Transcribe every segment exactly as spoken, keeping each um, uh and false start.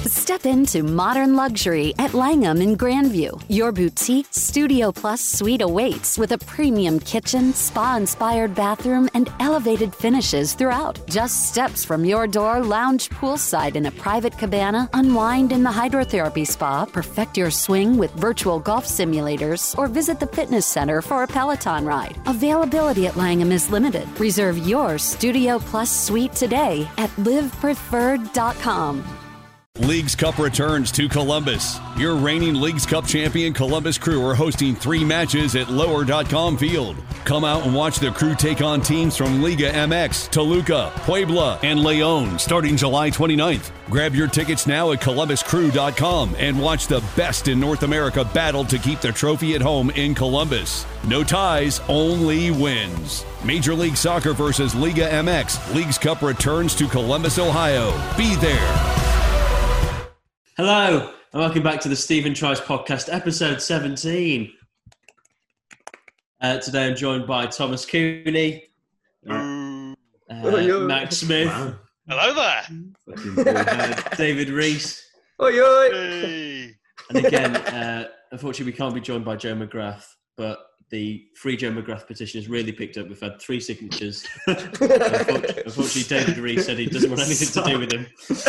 Step into modern luxury at Langham in Grandview. Your boutique Studio Plus suite awaits with a premium kitchen, spa-inspired bathroom, and elevated finishes throughout. Just steps from your door, lounge poolside in a private cabana, unwind in the hydrotherapy spa, perfect your swing with virtual golf simulators, or visit the fitness center for a Peloton ride. Availability at Langham is limited. Reserve your Studio Plus suite today at live preferred dot com. Leagues Cup returns to Columbus. Your reigning Leagues Cup champion Columbus Crew are hosting three matches at lower dot com Field. Come out and watch the Crew take on teams from Liga M X, Toluca, Puebla, and Leon starting July twenty-ninth. Grab your tickets now at columbus crew dot com and watch the best in North America battle to keep the trophy at home in Columbus. No ties, only wins. Major League Soccer versus Liga M X. Leagues Cup returns to Columbus, Ohio. Be there. Hello, and welcome back to the Stephen Tries Podcast, episode seventeen. Uh, today I'm joined by Thomas Cooney, uh, uh, Max Smith, Wow. Hello there, uh, David Reese, hey. and again, uh, unfortunately we can't be joined by Joe McGrath, but the Free Joe McGrath petition has really picked up. We've had three signatures. unfortunately, unfortunately, David Reese said he doesn't want anything to do with him.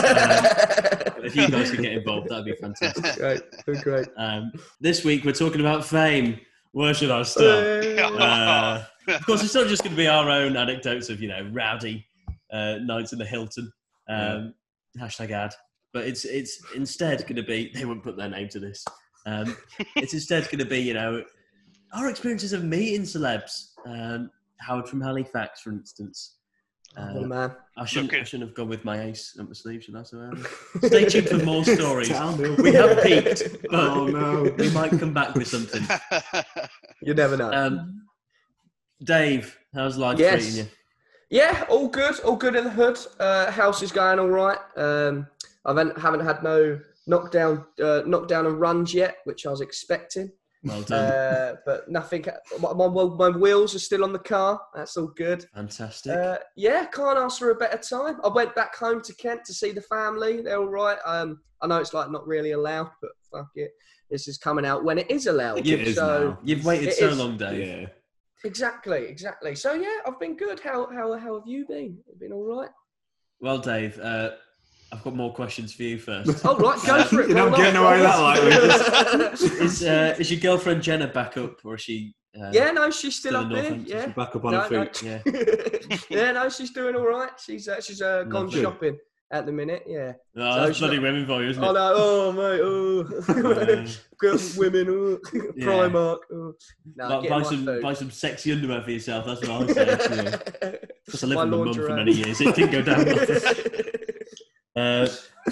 Um, if you guys could get involved, that'd be fantastic. Great, great. Um, this week we're talking about fame. Where should I start? Uh, of course, it's not just going to be our own anecdotes of, you know, rowdy uh, nights in the Hilton. Um, yeah. Hashtag ad. But it's it's instead going to be, they won't put their name to this. Um, it's instead going to be, you know, our experiences of meeting celebs. Um, Howard from Halifax, for instance. Uh, oh, man. I shouldn't, I shouldn't have gone with my ace up my sleeve, should I? So, um, stay tuned for more stories. We have peaked, but oh, no. we might come back with something. You never know. Um, Dave, how's life yes. treating you? Yeah, all good. All good in the hood. Uh, house is going all right. Um, I haven't, haven't had no knockdown, uh, knockdown and runs yet, which I was expecting. Well done. Uh, but nothing. My, my, my wheels are still on the car. That's all good. Fantastic. Uh, yeah, can't ask for a better time. I went back home to Kent to see the family. They're all right. Um, I know it's like not really allowed, but fuck it. This is coming out when it is allowed. It is so now. You've waited so is. long, Dave. Yeah. Exactly, exactly. So yeah, I've been good. How how how have you been? You been all right? Well, Dave, uh, I've got more questions for you first. Oh right, go for it. You're not getting away that lightly. is uh, is your girlfriend Jenna back up, or is she? Uh, yeah, no, she's still, still up there. Yeah, she's back up on no, her feet. No. Yeah, yeah, no, she's doing all right. She's uh, she's uh, gone Lovely. shopping at the minute. Yeah. Oh, so that's bloody not... women for you, isn't it? Oh no, oh mate, oh, girls, women, oh, Yeah. Primark. Oh. No, buy, buy some food. buy some sexy underwear for yourself. That's what I was saying. Because I lived My with my mum lingerie. for many years. It didn't go down well. Uh,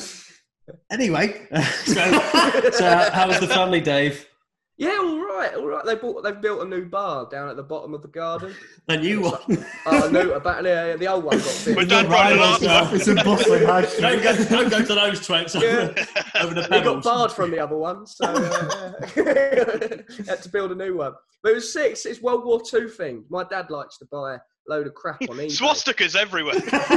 anyway, so, so how was the family, Dave? Yeah, all right, all right. They bought, they've built a new bar down at the bottom of the garden. A new one. Oh, no, about yeah, the old one got fixed. My dad brought it up. It's a bustling house. Don't go, don't go to those twits over, Yeah. over the He pebbles. got barred from the other one, so uh, had to build a new one. But it was six. It's World War Two thing. My dad likes to buy a load of crap on eBay. Swastikas everywhere.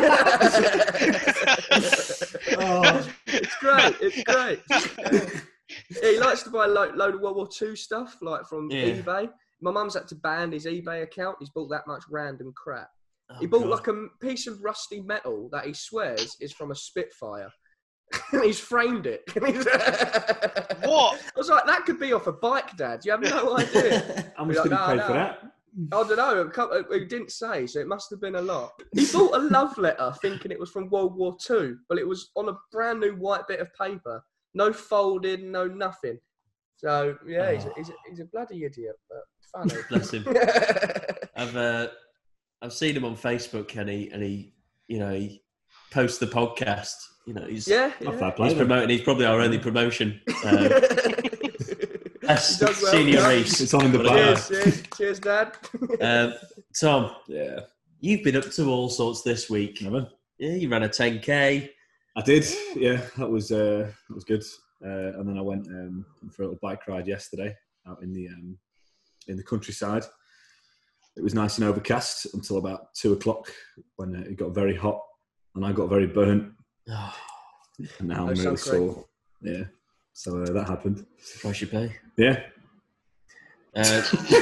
Oh, it's great. It's great. Yeah, he likes to buy a load, load of World War Two stuff, like from Yeah. eBay. My mum's had to ban his eBay account. He's bought that much random crap. Oh, he bought God. like a piece of rusty metal that he swears is from a Spitfire. And he's framed it. What? I was like, that could be off a bike, Dad. You have no idea. How much Like, did he no, pay no. for that? I don't know. a couple- He didn't say, so it must have been a lot. He bought a love letter thinking it was from World War Two, but it was on a brand new white bit of paper. No folding, no nothing. So, yeah, he's, a, he's, a, he's a bloody idiot, but funny. Bless him. I've uh, I've seen him on Facebook, and he and he, you know, he posts the podcast. You know, he's yeah, Not yeah. fair play. he's then. promoting. He's probably our only promotion. Uh, that's He does well, senior yeah. race. It's on in the What a bar. guy. Cheers, cheers, cheers, Dad. Um, Tom, Yeah. you've been up to all sorts this week. Never. Yeah, you ran a ten K. I did. Yeah, that was uh, that was good. Uh, and then I went um, for a little bike ride yesterday out in the um, in the countryside. It was nice and overcast until about two o'clock when uh, it got very hot and I got very burnt. Oh, And now No I'm really sun sore. Yeah. So uh, that happened. Price you pay. Yeah. Uh,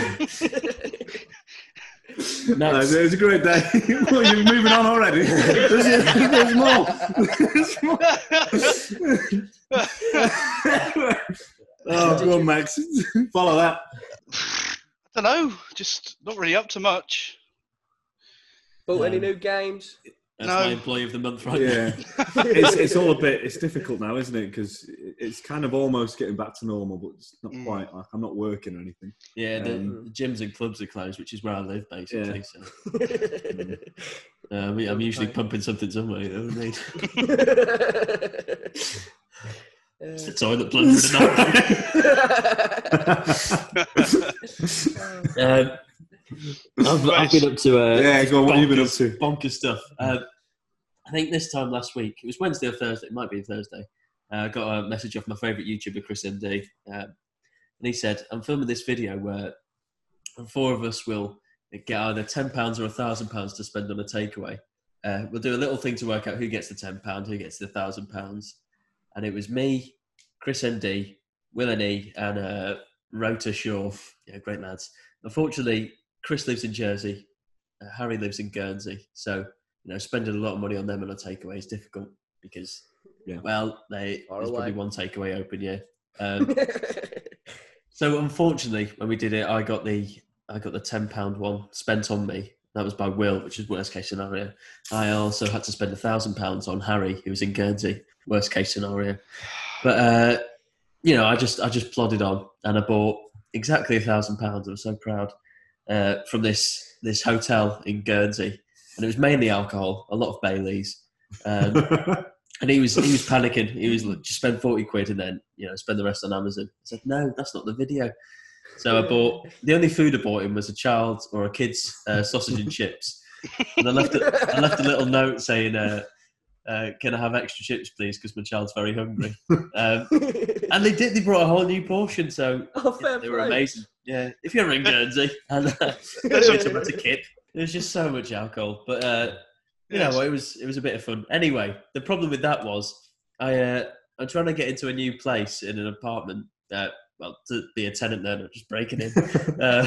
No, next, it was a great day. Well, you're moving on already. There's, there's more. There's more. Oh, go on, Max. Follow that. I don't know. Just not really up to much. Bought any Um, new games? that's No. my employee of the month right Yeah, it's it's all a bit. It's difficult now, isn't it? Because it's kind of almost getting back to normal, but it's not Mm. quite. Like I'm not working or anything. Yeah, the, Um, the gyms and clubs are closed, which is where I live, basically. Yeah. So uh, I mean, I'm usually pumping something somewhere. You know what I mean? It's the toilet plunge for the night. um, I've, I've been up to uh, Yeah, go on. What have you been up bonkers, to? bonkers stuff. Um, I think this time last week, it was Wednesday or Thursday, it might be Thursday, uh, I got a message off my favourite YouTuber, Chris M D, um, and he said, I'm filming this video where four of us will get either ten pounds or one thousand pounds to spend on a takeaway. Uh, we'll do a little thing to work out who gets the ten pounds, who gets the one thousand pounds. And it was me, Chris M D, Will and E, and uh, Rota Shaw. Yeah, great lads. Unfortunately, Chris lives in Jersey. Uh, Harry lives in Guernsey. So, you know, spending a lot of money on them on a takeaway is difficult because, Yeah. well, they, Far there's away. probably one takeaway open, yeah. Um, so, unfortunately, when we did it, I got the I got the ten pound one spent on me. That was by Will, which is worst case scenario. I also had to spend one thousand pounds on Harry, who was in Guernsey. Worst case scenario. But, uh, you know, I just I just plodded on and I bought exactly one thousand pounds. I was so proud uh, from this this hotel in Guernsey. And it was mainly alcohol, a lot of Baileys. Um, and he was he was panicking. He was like, just spend forty quid and then, you know, spend the rest on Amazon. I said, no, that's not the video. So I bought, the only food I bought him was a child or a kid's uh, sausage and chips. And I left a, I left a little note saying, uh, uh, can I have extra chips, please? Because my child's very hungry. Um, and they did, they brought a whole new portion. So Oh, fair they were play. amazing. Yeah, if you're in Guernsey, and uh, something to kip. There's just so much alcohol, but uh, you Yes. know, it was it was a bit of fun. Anyway, the problem with that was I uh, I'm trying to get into a new place in an apartment. Uh, well, to be a tenant there, not just breaking in. Uh,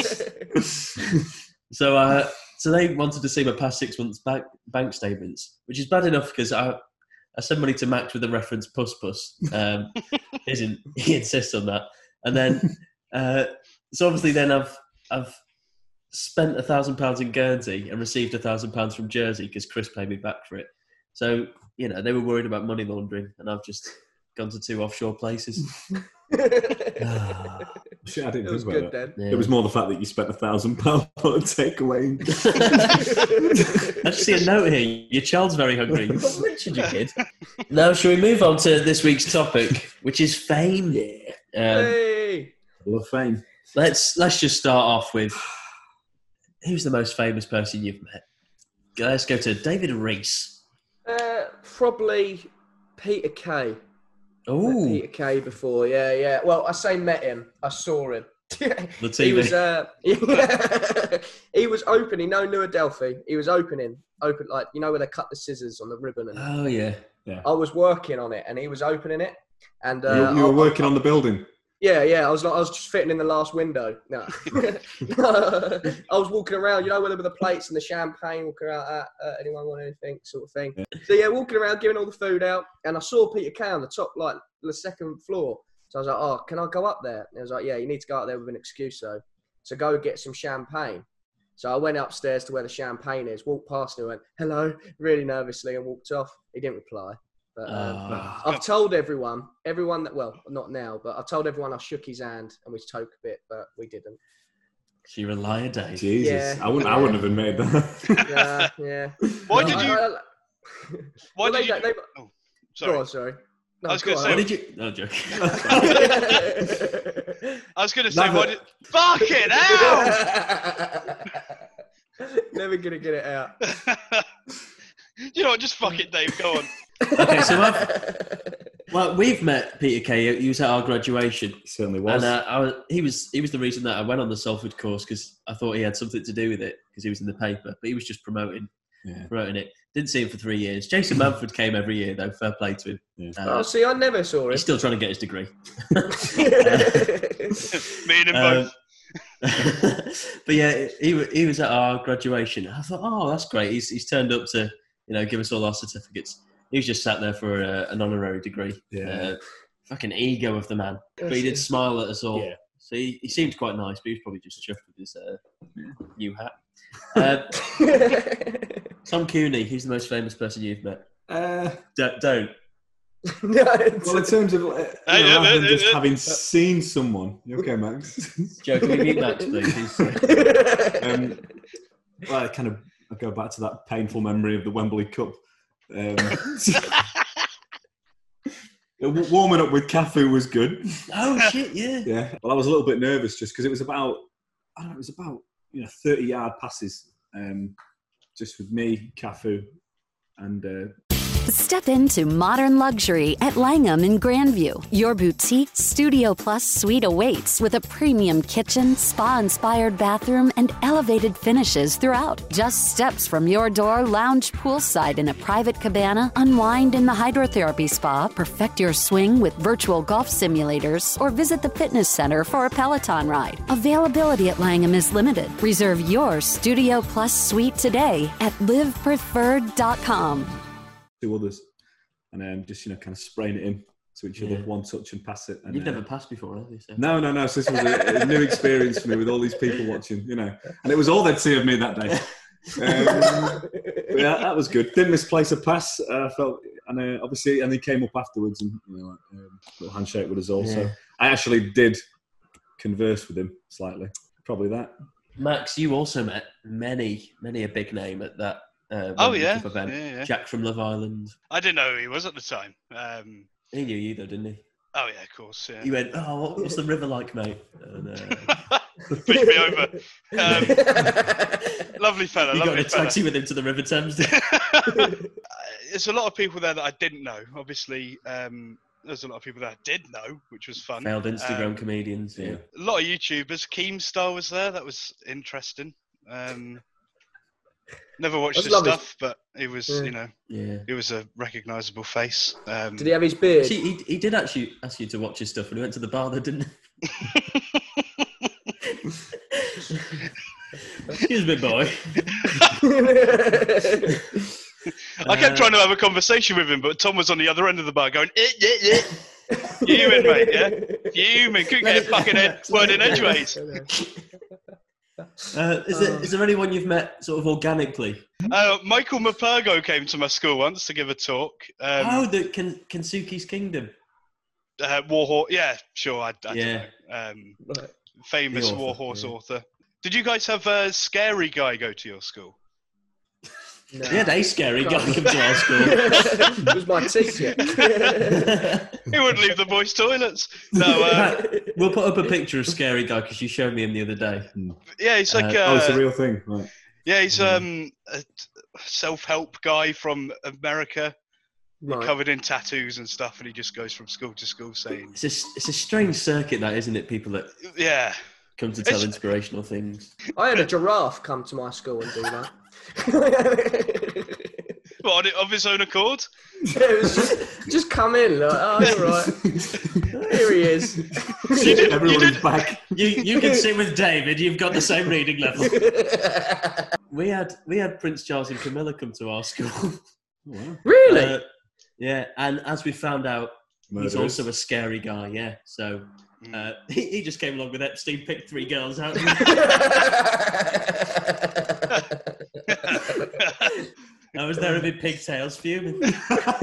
so uh, so they wanted to see my past six months bank bank statements, which is bad enough because I I send money to Max with the reference puss puss. Um, isn't he insists on that, and then uh, so obviously then I've I've spent a thousand pounds in Guernsey and received a thousand pounds from Jersey because Chris paid me back for it. So you know they were worried about money laundering, and I've just gone to two offshore places. Shit, I didn't It was think about good that. then. Yeah. It was more the fact that you spent a thousand pounds on a takeaway. I just see a note here. Your child's very hungry. You've got Richard, you kid. Now, shall we move on to this week's topic, which is fame? Um, Hey! Love fame. let's let's just start off with who's the most famous person you've met. Let's go to David Rees. Uh, probably Peter Kay. Met Oh, Peter Kay before, yeah, yeah. Well, I say met him. I saw him. the T He V. was, uh, he was opening. No, New Adelphi. He was opening, open like you know where they cut the scissors on the ribbon. And Oh yeah. I was working on it, and he was opening it. And You, uh, you were I- working on the building. Yeah, yeah. I was like, I was just fitting in the last window. No, I was walking around. You know, where there were the plates and the champagne. Walking around. Uh, uh, anyone want anything? Sort of thing. Yeah. So yeah, walking around, giving all the food out, and I saw Peter Kay on the top, like the second floor. So I was like, oh, can I go up there? And he was like, yeah, you need to go up there with an excuse, so so go get some champagne. So I went upstairs to where the champagne is, walked past him, and went hello, really nervously, and walked off. He didn't reply. But, um, Ah. I've told everyone, everyone that, well, not now, but I've told everyone I shook his hand and we spoke a bit, but we didn't. She relied, Dave. Jesus, Yeah. I wouldn't. I wouldn't have admitted that. Yeah, yeah. Why No, did I- you? I- Why well, did they, you? they, Oh, Go on, sorry. sorry. No, I was go gonna on. What did you? No joke. I was going to say, Never- why did? Fucking hell! Never gonna get it out. You know what? Just fuck it, Dave. Go on. Okay, so I've, well, we've met Peter Kay. He was at our graduation, Certainly was. and uh, I was, he was he was the reason that I went on the Salford course because I thought he had something to do with it because he was in the paper, but he was just promoting Yeah. promoting it. Didn't see him for three years. Jason Manford came every year, though. Fair play to him. Yeah. Uh, Oh, see, I never saw him. he's still trying to get his degree. Me and him Um, both. but yeah, he wa- he was at our graduation. I thought, oh, that's great. He's he's turned up to you know give us all our certificates. He was just sat there for uh, an honorary degree. Yeah. Uh, fucking ego of the man. But he did smile at us all. Yeah. So he, he seemed quite nice, but he was probably just chuffed with his uh, new hat. Uh, Tom Cooney, who's the most famous person you've met? Uh, D- don't. No, it's- well, in terms of uh, you Hey, know, yeah, rather than yeah, just yeah. having seen someone, you okay, Max? Joe, can we meet Max, please? He's, uh, um, well, I kind of I go back to that painful memory of the Wembley Cup. Um, w- warming up with Cafu was good. oh, shit, yeah. Yeah. Well, I was a little bit nervous just because it was about I don't know, it was about you know thirty yard passes, um, just with me, Cafu, and. Uh, Step into modern luxury at Langham in Grandview. Your boutique Studio Plus suite awaits with a premium kitchen, spa-inspired bathroom, and elevated finishes throughout. Just steps from your door, lounge poolside in a private cabana, unwind in the hydrotherapy spa, perfect your swing with virtual golf simulators, or visit the fitness center for a Peloton ride. Availability at Langham is limited. Reserve your Studio Plus suite today at live preferred dot com. two others, and um, just you know, kind of spraying it in to each other, Yeah. one touch and pass it. And, You've uh, never passed before, have you? So? No, no, no. So this was a, a new experience for me with all these people watching, you know, and it was all they'd see of me that day. Um, but yeah, that was good. Didn't misplace a pass. I uh, felt, and uh, obviously, and he came up afterwards and you know, like, um, little handshake with us all. So Yeah. I actually did converse with him slightly. Probably that. Max, you also met many, many a big name at that uh, Oh, Wembley yeah. Cup event. Yeah, yeah. Jack from Love Island. I didn't know who he was at the time. Um, He knew you though, didn't he? oh, yeah, of course. Yeah. He went, oh, what, what's the river like, mate? And, uh, Pushed me over. Um, lovely fella, you got in lovely a fella. taxi with him to the River Thames. There's a lot of people there that I didn't know. Obviously, um, there's a lot of people that I did know, which was fun. Failed Instagram Um, comedians. Yeah. A lot of YouTubers. Keemstar was there. That was interesting. Um, never watched That's his lovely. stuff, but he was, Yeah. you know, Yeah. he was a recognisable face. Um, Did he have his beard? See, he, he did actually ask you to watch his stuff when he went to the bar, though, didn't he? Excuse me, boy. I kept Uh, trying to have a conversation with him, but Tom was on the other end of the bar going, eh, yeah, yeah. Fuming, mate, yeah? Fuming. Couldn't get a fucking ed- word in edgeways. Uh, is, there, is there anyone you've met sort of organically? Uh, Michael Mapurgo came to my school once to give a talk. Um, oh, the Ken, Kensuke's Kingdom. uh, Warhorse. Yeah, sure. I, I Yeah. don't know. Um, Right. famous The author, Warhorse yeah. author. Did you guys have a scary guy go to your school? No. We had a scary guy come to our school. It was my teacher. He wouldn't leave the boys' toilets. No, uh, We'll put up a picture of Scary Guy because you showed me him the other day. yeah, he's like, Uh, uh, oh, it's a real thing, right? yeah, he's um, a t- self-help guy from America, Right. covered in tattoos and stuff, and he just goes from school to school saying, It's a, it's a strange circuit, that, isn't it? People that yeah. come to tell It's- inspirational things. I had a giraffe come to my school and do that. What, on it- of his own accord? It was just, just come in, like, oh, you're right. Here he is. You did- Everyone you is did- back. You you can sit with David. You've got the same reading level. We had we had Prince Charles and Camilla come to our school. Wow. Really? Uh, yeah, and as we found out, he's Murderers. also a scary guy. Yeah, so uh, he, he just came along with Epstein, picked three girls out. I was there with pigtails fuming. Pick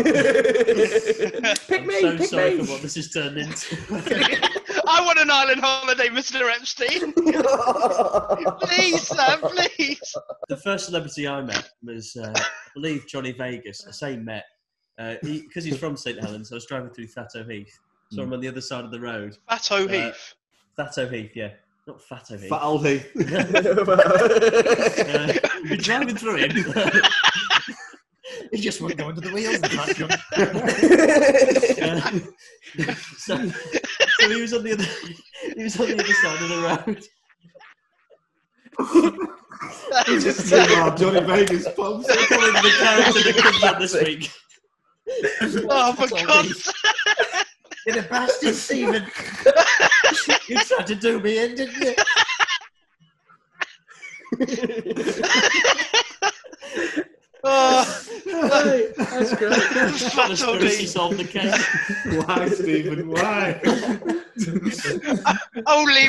I'm me, so pick sorry me. for what this has turned into. I want an island holiday, Mister Epstein. Please, sir, please. The first celebrity I met was, uh, I believe, Johnny Vegas. I say met. Because he, 'cause he's from Saint Helens, I was driving through Thatto Heath. Saw him on the other side of the road. Fatto Uh, Heath. Thatto Heath, yeah. Not Fatto Heath. Fat old Heath. Uh, we're driving through him. He just won't go under the wheels. uh, so, so he was on the other. He was on the other side of the road. Just oh, Johnny Vegas pumps. Calling the character that comes out this week. Oh, for God's sake. You're the bastard, Stephen. You tried to do me in, didn't you? Oh, Hey, that's great. fat old Conspiracy D. solved the case. Why, Stephen? Why? Only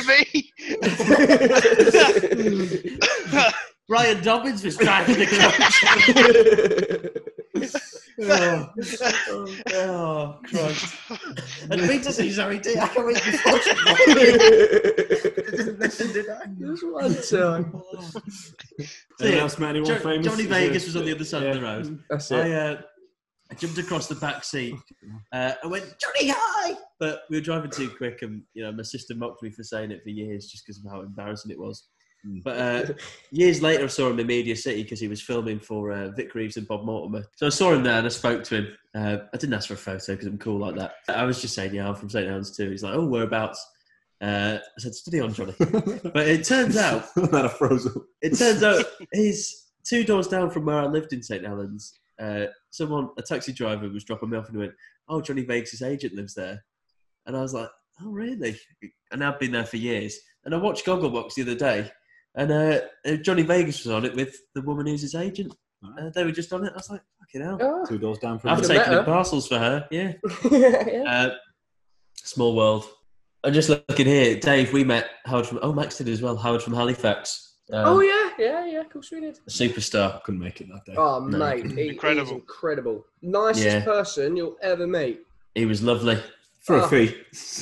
me. Brian Dobbins was driving the coach. Oh, Oh, Christ. And me to see Zoe D. I can't wait before she didn't listen, did I? Just one time. anyone else met anyone Jo- famous? Johnny Is Vegas it- was on the other side yeah. of the road. That's I, it. uh, I jumped across the back seat. Uh, I went, Johnny, hi! But we were driving too quick, and you know, my sister mocked me for saying it for years just because of how embarrassing it was. But uh, years later, I saw him in Media City because he was filming for uh, Vic Reeves and Bob Mortimer. So I saw him there and I spoke to him. Uh, I didn't ask for a photo because I'm cool like that. I was just saying, yeah, I'm from Saint Helens too. He's like, oh, whereabouts? Uh, I said, study on, Johnny. But it turns out, that I froze up. it turns out he's two doors down from where I lived in Saint Helens. Uh, someone, a taxi driver, was dropping me off and he went, oh, Johnny Vegas' agent lives there. And I was like, oh, really? And I've been there for years. And I watched Gogglebox the other day. And uh, Johnny Vegas was on it with the woman who's his agent. Uh, they were just on it. I was like, fucking hell. Oh. Two doors down from I've Could've taken met the her. parcels for her, yeah. Yeah. Uh, small world. I'm just looking here. Dave, we met Howard from... Oh, Max did as well. Howard from Halifax. Um, Oh, yeah, yeah, yeah, of course we did. Superstar. Couldn't make it that day. Oh, No, mate, he, incredible. he's incredible. Nicest Yeah. person you'll ever meet. He was lovely. For Oh. a fee.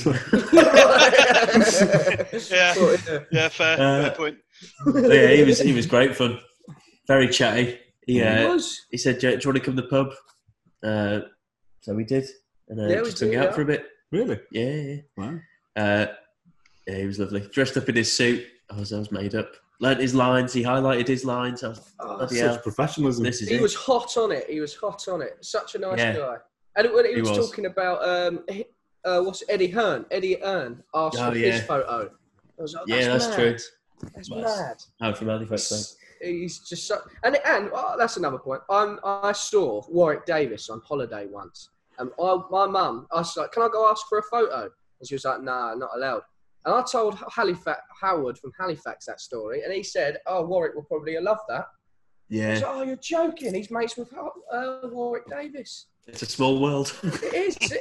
Yeah. Oh, yeah. Yeah, fair, Uh, fair point. But yeah, he was he was great fun. Very chatty. He, He uh, was. he said, do you want to come to the pub? Uh, so we did. And uh, Yeah, we just hung did, out yeah. for a bit. Really? Yeah, yeah. Wow. Uh, yeah, he was lovely. Dressed up in his suit. I was, I was made up. Learned his lines. He highlighted his lines. I was, Oh, bloody Such hell. professionalism. This is He it. was hot on it. He was hot on it. Such a nice Yeah. guy. And when he, He was, was. talking about um, he- uh, what's it, Eddie Hearn? Eddie Hearn asked Oh, for yeah. his photo. I was like, Yeah, that's mad. true. That's Nice. mad. Howard from Halifax. mate. He's just so, and and oh, that's another point. I'm I saw Warwick Davis on holiday once, and I, my mum, I was like, "Can I go ask for a photo?" And she was like, "Nah, not allowed." And I told Halifax Howard from Halifax that story, and he said, "Oh, Warwick will probably love that." I Yeah. was like, "Oh, you're joking? He's mates with uh, Warwick Davis." It's a small world. It is.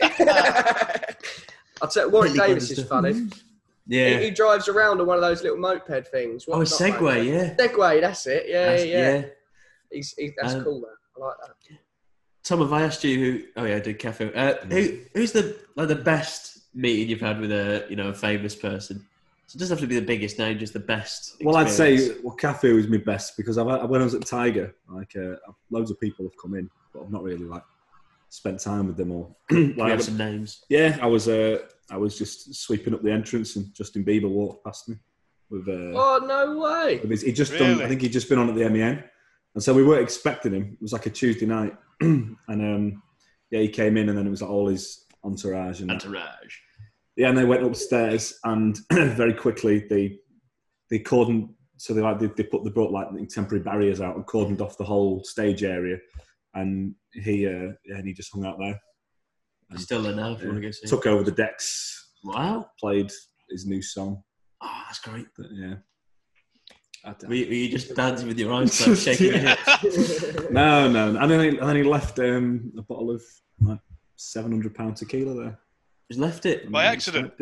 I'll tell you, Warwick Really Davis good is stuff. funny. Yeah. He, he drives around on one of those little moped things. Oh, a What- not Segway, moped. yeah. Segway, that's it. Yeah, That's- yeah, yeah. He's, he's that's Um, cool, man. I like that. Tom, have I asked you who? Oh yeah, I did cafe. Uh, who who's the like the best meeting you've had with a you know a famous person? So it doesn't have to be the biggest name, just the best. Well, I'd say experience. well, Cafe was my best because I've, when I was at Tiger, like uh, loads of people have come in, but I've not really like spent time with them all. We like, have some names. yeah, I was uh, I was just sweeping up the entrance and Justin Bieber walked past me with. Uh, Oh, no way. with his, he just done. Really? I think he'd just been on at the M E N, and so we weren't expecting him. It was like a Tuesday night, and um, yeah, he came in, and then it was like all his entourage and that. Entourage. Yeah, and they went upstairs, and very quickly they they cordoned. So they like they, they put the brought like temporary barriers out and cordoned off the whole stage area, and he uh, yeah, and he just hung out there. He's still there now. If you want to go see. him. Took over the decks, Wow. played his new song. Oh, that's great. But, yeah. I don't- Were you, were you just dancing with your eyes closed, shaking your Yeah. hips? No, no, and then he, and then he left um, a bottle of like seven hundred pound tequila there. Just left it. By accident?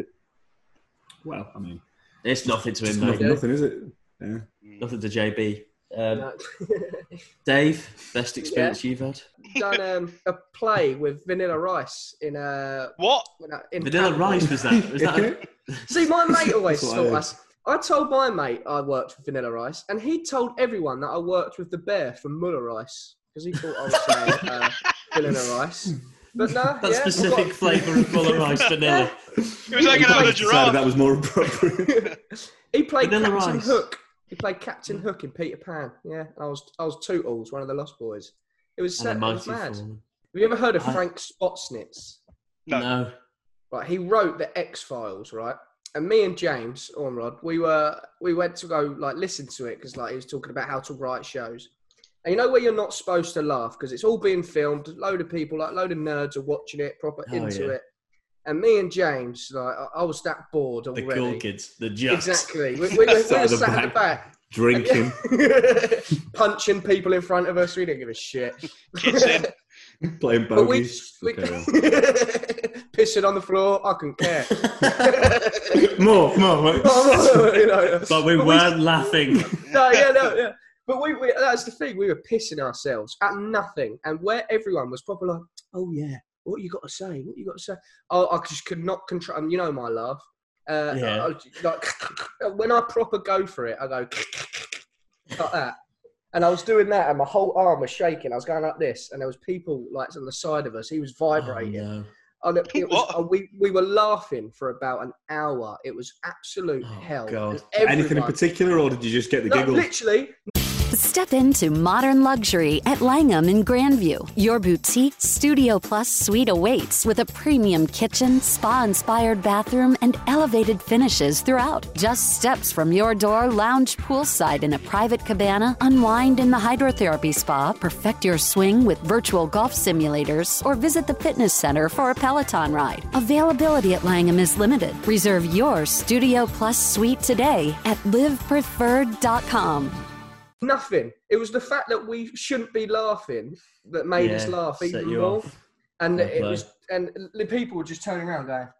Well, I mean, It's nothing to it's him, mate. nothing, nothing, is it? Yeah. Nothing to J B. Um, No. Dave, best experience you've had? Done um, a play with Vanilla Rice in uh, What? in Vanilla Canada. Rice was that? Was that a, See, my mate always That's what I thought heard. us. I told my mate I worked with Vanilla Rice, and he told everyone that I worked with the bear from Muller Rice because he thought I was saying uh, Vanilla Rice. But no, that yeah, specific we've flavour of Muller Rice vanilla? He was hanging out with a Decided giraffe. that was more appropriate. got- He played Vanilla Captain Rice. Hook. He played Captain Hook in Peter Pan. Yeah, and I was I was Tootles, one of the Lost Boys. It was, And a it was mighty mad. fallen. Have you ever heard of I- Frank Spotsnitz? No. No. Right, he wrote the X Files, right? and me and James Ormrod, we were we went to go like listen to it because like he was talking about how to write shows. And you know where you're not supposed to laugh because it's all being filmed. A load of people, like a load of nerds, are watching it, proper Oh, into yeah. it. And me and James, like I, I was that bored The already. cool kids, the jocks. Exactly. We, we, were, we were Sat at the sat at the back. Drinking, Punching people in front of us. We didn't give a shit. Kissing. playing But we, bogeys. we Okay, well. pissing on the floor. I couldn't care. more, more. Mate. You know, But we But we- weren't laughing. no, yeah, no, yeah. But we, we, that's the thing. We were pissing ourselves at nothing, and where everyone was probably like, "Oh yeah, what you got to say? What you got to say?" Oh, I just could not control. And you know my laugh. Uh, Yeah. I, I- like when I proper go for it, I go like that. And I was doing that, and my whole arm was shaking. I was going like this, and there was people like on the side of us. He was vibrating. Oh, no. And it, it was, What? uh, we we were laughing for about an hour. It was absolute Oh, hell. God. And Anything in everyone- particular, or did you just get the No, giggles? literally. Step into modern luxury at Langham in Grandview. Your boutique Studio Plus suite awaits with a premium kitchen, spa-inspired bathroom, and elevated finishes throughout. Just steps from your door, lounge poolside in a private cabana, unwind in the hydrotherapy spa, perfect your swing with virtual golf simulators, or visit the fitness center for a Peloton ride. Availability at Langham is limited. Reserve your Studio Plus suite today at live preferred dot com. Nothing. It was the fact that we shouldn't be laughing that made us Yeah, laugh set even you more. off. And Fair it play. was, and the people were just turning around going,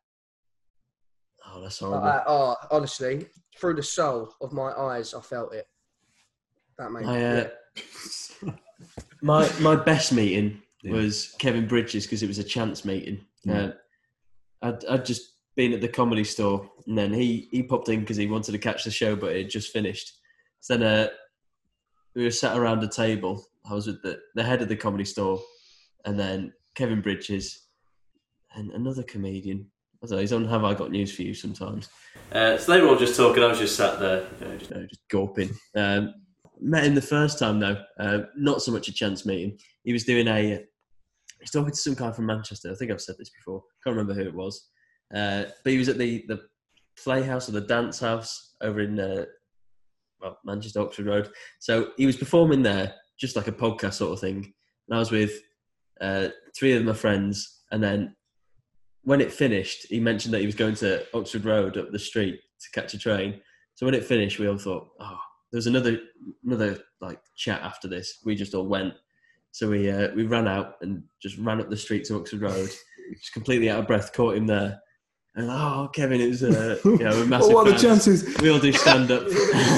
Oh, that's like horrible. that. "Oh, honestly, through the soul of my eyes, I felt it." That made I, me. uh, my my best meeting Yeah. was Kevin Bridges because it was a chance meeting. Mm. Uh, I'd, I'd just been at the Comedy Store, and then he, he popped in because he wanted to catch the show, but it had just finished. So then uh, we were sat around a table. I was with the, the head of the Comedy Store, and then Kevin Bridges, and another comedian. I don't know, he's on Have I Got News For You sometimes. Uh, so they were all just talking. I was just sat there, you know, just, you know, just gawping. Um, met him the first time though, uh, not so much a chance meeting. He was doing a, he's talking to some guy from Manchester. I think I've said this before. Can't remember who it was. Uh, but he was at the, the Playhouse or the Dance House over in uh, well Manchester, Oxford Road. So he was performing there, just like a podcast sort of thing. And I was with uh, three of my friends, and then when it finished, he mentioned that he was going to Oxford Road up the street to catch a train. So when it finished, we all thought, oh, there was another another like chat after this. We just all went. So we uh, we ran out and just ran up the street to Oxford Road, just completely out of breath, caught him there. And oh, Kevin, it was uh, you know, a massive. Well, what are the fans. chances? We all do stand up.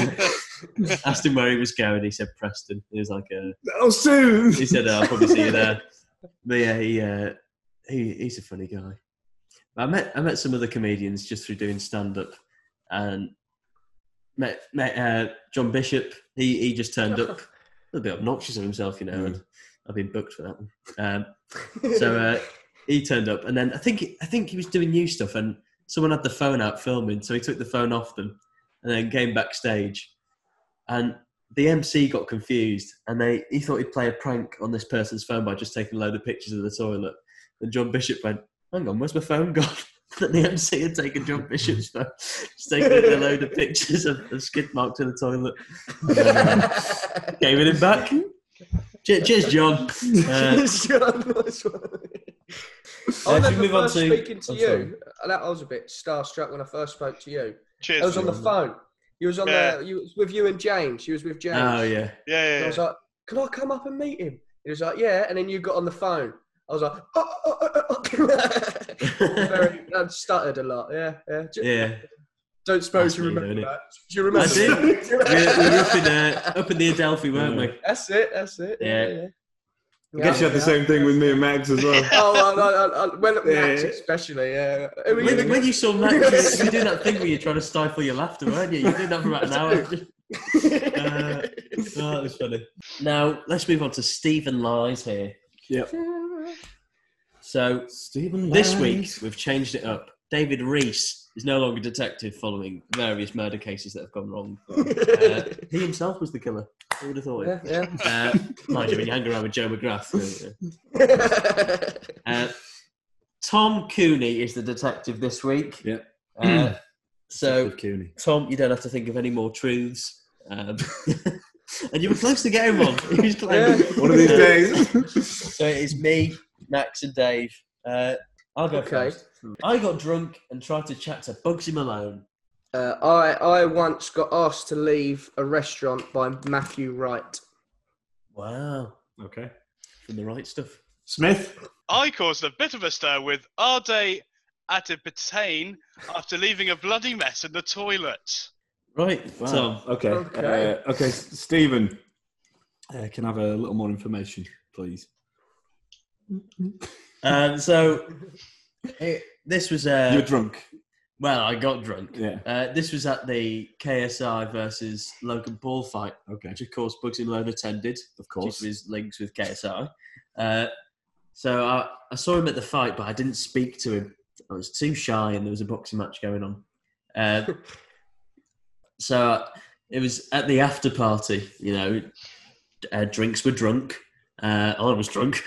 Asked him where he was going. He said Preston. He was like, uh, Oh, soon. he said, oh, I'll probably see you there. But yeah, he uh, he he's a funny guy. I met I met some other comedians just through doing stand up, and met met uh, John Bishop. He he just turned up, a little bit obnoxious of himself, you know. Mm. And I've been booked for that one. Um, so uh, he turned up, and then I think I think he was doing new stuff, and someone had the phone out filming, so he took the phone off them, and then came backstage, and the M C got confused, and they he thought he'd play a prank on this person's phone by just taking a load of pictures of the toilet. And John Bishop went, "Hang on, where's my phone gone?" And the M C had taken John Bishop's phone, just taking a load of pictures of, of skid marks in the toilet. And then, uh, gave it him back. Cheers, cheers John. Uh, Nice one. I Uh, remember should we move on first to- speaking to I'm you. sorry. and I was a bit starstruck when I first spoke to you. Cheers. I was on the phone. You was on Yeah. the. You was with you and James. You was with James. oh yeah. Yeah, yeah, And I was yeah. like, "Can I come up and meet him?" He was like, "Yeah." And then you got on the phone. I was like, "Oh, oh, oh, oh, oh." Very, I stuttered a lot. Yeah, yeah. Do- Yeah. Don't suppose That's you me, remember don't it? that. Do you remember? I do. that? We were, we were up in uh, up in the Adelphi, weren't we? That's it. That's it. Yeah. Yeah. yeah. I guess you had the same thing with me and Max as well. Oh, I, I, I, when Yeah, Max yeah. especially, yeah. I mean, When, when you saw Max, you were doing that thing where you're trying to stifle your laughter, weren't you? You did that for about an hour. Uh, oh, that was funny. Now, let's move on to Stephen Lies here. Yep. So, Stephen this Lies. week, we've changed it up. David Rees is no longer detective following various murder cases that have gone wrong. Uh, he himself was the killer. Who would have thought yeah, it? yeah. Uh, mind you, when you hang around with Joe McGrath. uh, uh, Tom Cooney is the detective this week. Yeah. Uh, So, Detective Cooney. Tom, you don't have to think of any more truths. Um, and you were close to getting one. He was claiming. Yeah. One of these days. So it is me, Max, and Dave. Uh, I'll go Okay. first. I got drunk and tried to chat to Bugsy Malone. Uh, I I once got asked to leave a restaurant by Matthew Wright. Wow. Okay. From the right stuff. Smith. I caused a bit of a stir with Ade Adipatane after leaving a bloody mess in the toilet. Right, Wow. Tom. Okay. Okay. Uh, okay, Stephen. Uh, can I have a little more information, please? Um, so it, this was uh, You're drunk. well, I got drunk. Yeah. Uh, this was at the K S I versus Logan Paul fight, Okay. which of course Bugsy Malone attended, Of due course. to his links with K S I. Uh, so I, I saw him at the fight, but I didn't speak to him. I was too shy, and there was a boxing match going on. Uh, so uh, it was at the after party. You know, uh, drinks were drunk. Uh, I was drunk.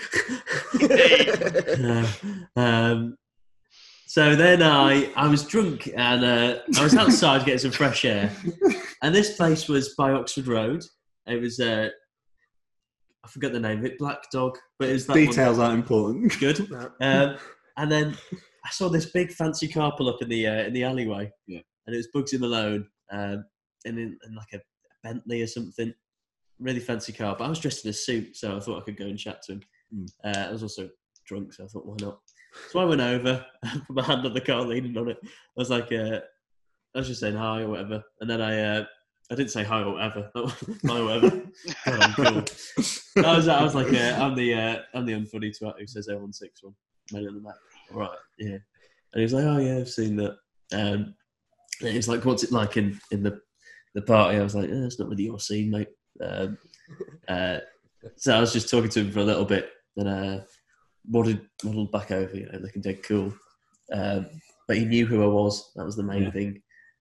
Uh, um, so then I, I was drunk and uh, I was outside getting some fresh air. And this place was by Oxford Road. It was, uh, I forgot the name of it, Black Dog. But it was that Details one. aren't important. Good. No. Um, and then I saw this big fancy car pull up in the uh, in the alleyway. Yeah. And it was Bugsy Malone um, in, in, in like a Bentley or something. Really fancy car. But I was dressed in a suit, so I thought I could go and chat to him. Mm. Uh, I was also drunk, so I thought, why not? So I went over, put my hand on the car, leaning on it. I was like, uh, I was just saying hi or whatever. And then I uh, I didn't say hi or whatever. Hi or whatever. God, I'm cool. I was, I was like, uh, I'm the uh, I'm the unfunny twat who says oh one six one. Man in the back. All right, yeah. And he was like, oh yeah, I've seen that. Um, and he was like, what's it like in, in the, the party? I was like, eh, it's not really your scene, mate. Um, uh, so I was just talking to him for a little bit, and uh, waddled, waddled back over, you know, looking dead cool. Um, but he knew who I was. That was the main Yeah. thing.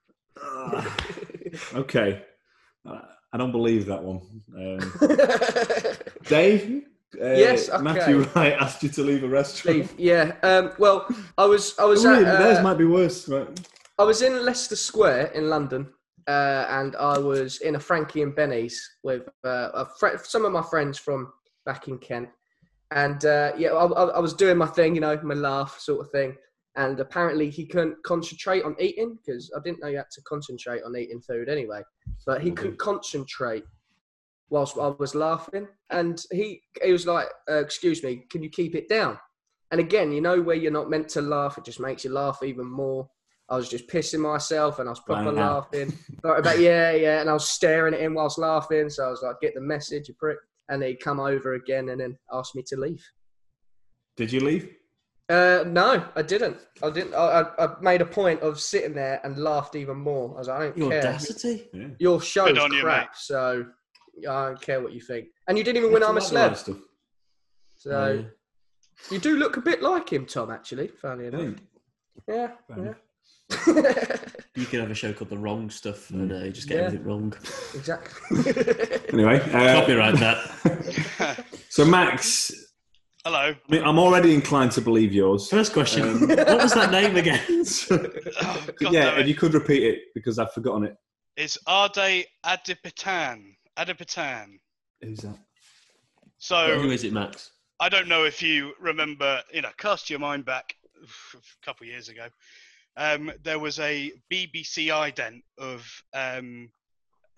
Okay. Uh, I don't believe that one. Um, Dave? Uh, Yes, okay. Matthew Wright asked you to leave a restaurant. Leave, yeah. Um, well, I was I was Oh, at, really? Theirs uh, might be worse. Right. I was in Leicester Square in London, uh, and I was in a Frankie and Benny's with uh, a fr- some of my friends from back in Kent. And uh, yeah, I, I I was doing my thing, you know, my laugh sort of thing. And apparently he couldn't concentrate on eating, because I didn't know you had to concentrate on eating food anyway. But he couldn't concentrate whilst I was laughing. And he, he was like, uh, excuse me, can you keep it down? And again, you know, where you're not meant to laugh, it just makes you laugh even more. I was just pissing myself and I was proper Wow. laughing. But, but yeah, yeah. And I was staring at him whilst laughing. So I was like, get the message, you prick. And he'd come over again and then asked me to leave. Did you leave? Uh, no, I didn't. I didn't. I, I, I made a point of sitting there and laughed even more. I was like, I don't Your care. audacity. Yeah. Your show's Good on you, crap, mate. so I don't care what you think. And you didn't even win I'm a That's right Celeb. stuff. So Yeah. you do look a bit like him, Tom, actually, funny enough. Hey, Yeah, Fair yeah. You could have a show called The Wrong Stuff, and uh, you just get Yeah. everything wrong. Exactly. Anyway. Uh, Copyright that. So, Max, Hello. I mean, I'm already inclined to believe yours. First question. Um, What was that name again? Oh, God yeah, damn if it. you could repeat it, because I've forgotten it. It's Ade Adipatan. Adipatan. Who's that? Who So is it, Max? I don't know if you remember, you know, cast your mind back a couple of years ago. Um, there was a B B C ident of, um, uh,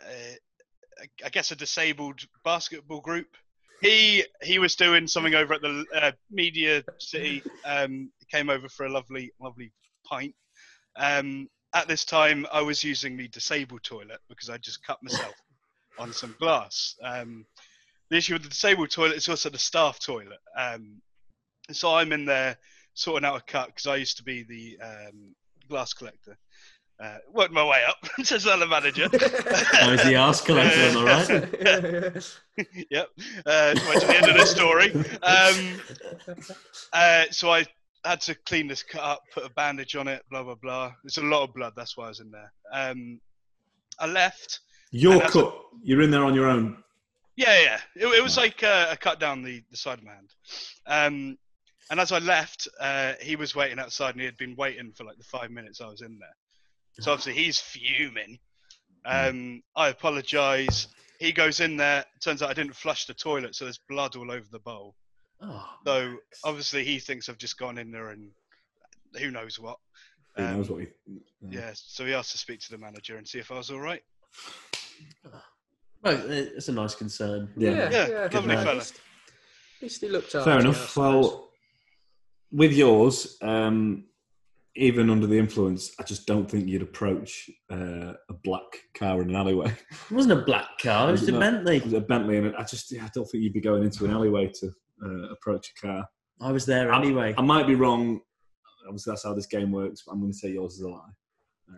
uh, I guess, a disabled basketball group. He he was doing something over at the uh, Media City. Um, he came over for a lovely lovely pint. Um, at this time, I was using the disabled toilet because I just cut myself on some glass. Um, the issue with the disabled toilet is also the staff toilet. Um, so I'm in there sorting out a cut because I used to be the um, glass collector. Uh, worked my way up to cellar manager. Oh, is the arse collector, am I right? Yep. Uh, went to the end of the story. Um, uh, so I had to clean this cut up, put a bandage on it, blah, blah, blah. There's a lot of blood. That's why I was in there. Um, I left. Your And that's cut. You're in there on your own. Yeah, yeah. It, it was like uh, a cut down the, the side of my hand. Um, and as I left, uh, he was waiting outside and he had been waiting for like the five minutes I was in there. So obviously he's fuming. Um, I apologise. He goes in there. Turns out I didn't flush the toilet, so there's blood all over the bowl. Oh, So Max. obviously he thinks I've just gone in there and who knows what. Who Um, knows what he... Yeah, so he asked to speak to the manager and see if I was all right. Well, it's a nice concern. Yeah. Yeah, Good lovely man. fella. At least he looked up. Fair enough. Well, with yours, um, even under the influence, I just don't think you'd approach uh, a black car in an alleyway. It wasn't a black car, it was Was a it not? Bentley. It was a Bentley, and I just yeah, I don't think you'd be going into an alleyway to uh, approach a car. I was there I- anyway. I might be wrong. Obviously, that's how this game works, but I'm going to say yours is a lie. Um,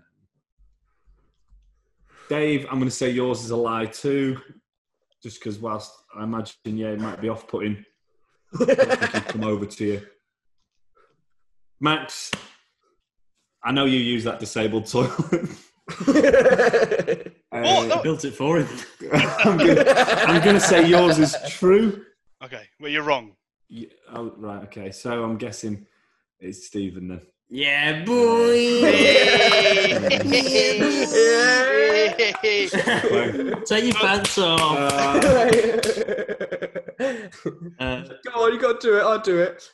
Dave, I'm going to say yours is a lie too, just because whilst I imagine, yeah, it might be off-putting, I don't think he'd come over to you. Max, I know you use that disabled toilet. Oh, Uh, I built it for him. I'm going to say yours is true. Okay, well, you're wrong. Yeah, oh, right, okay. So I'm guessing it's Stephen then. Yeah, boy. Take your pants off. Uh, Uh, Go on, you got to do it. I'll do it.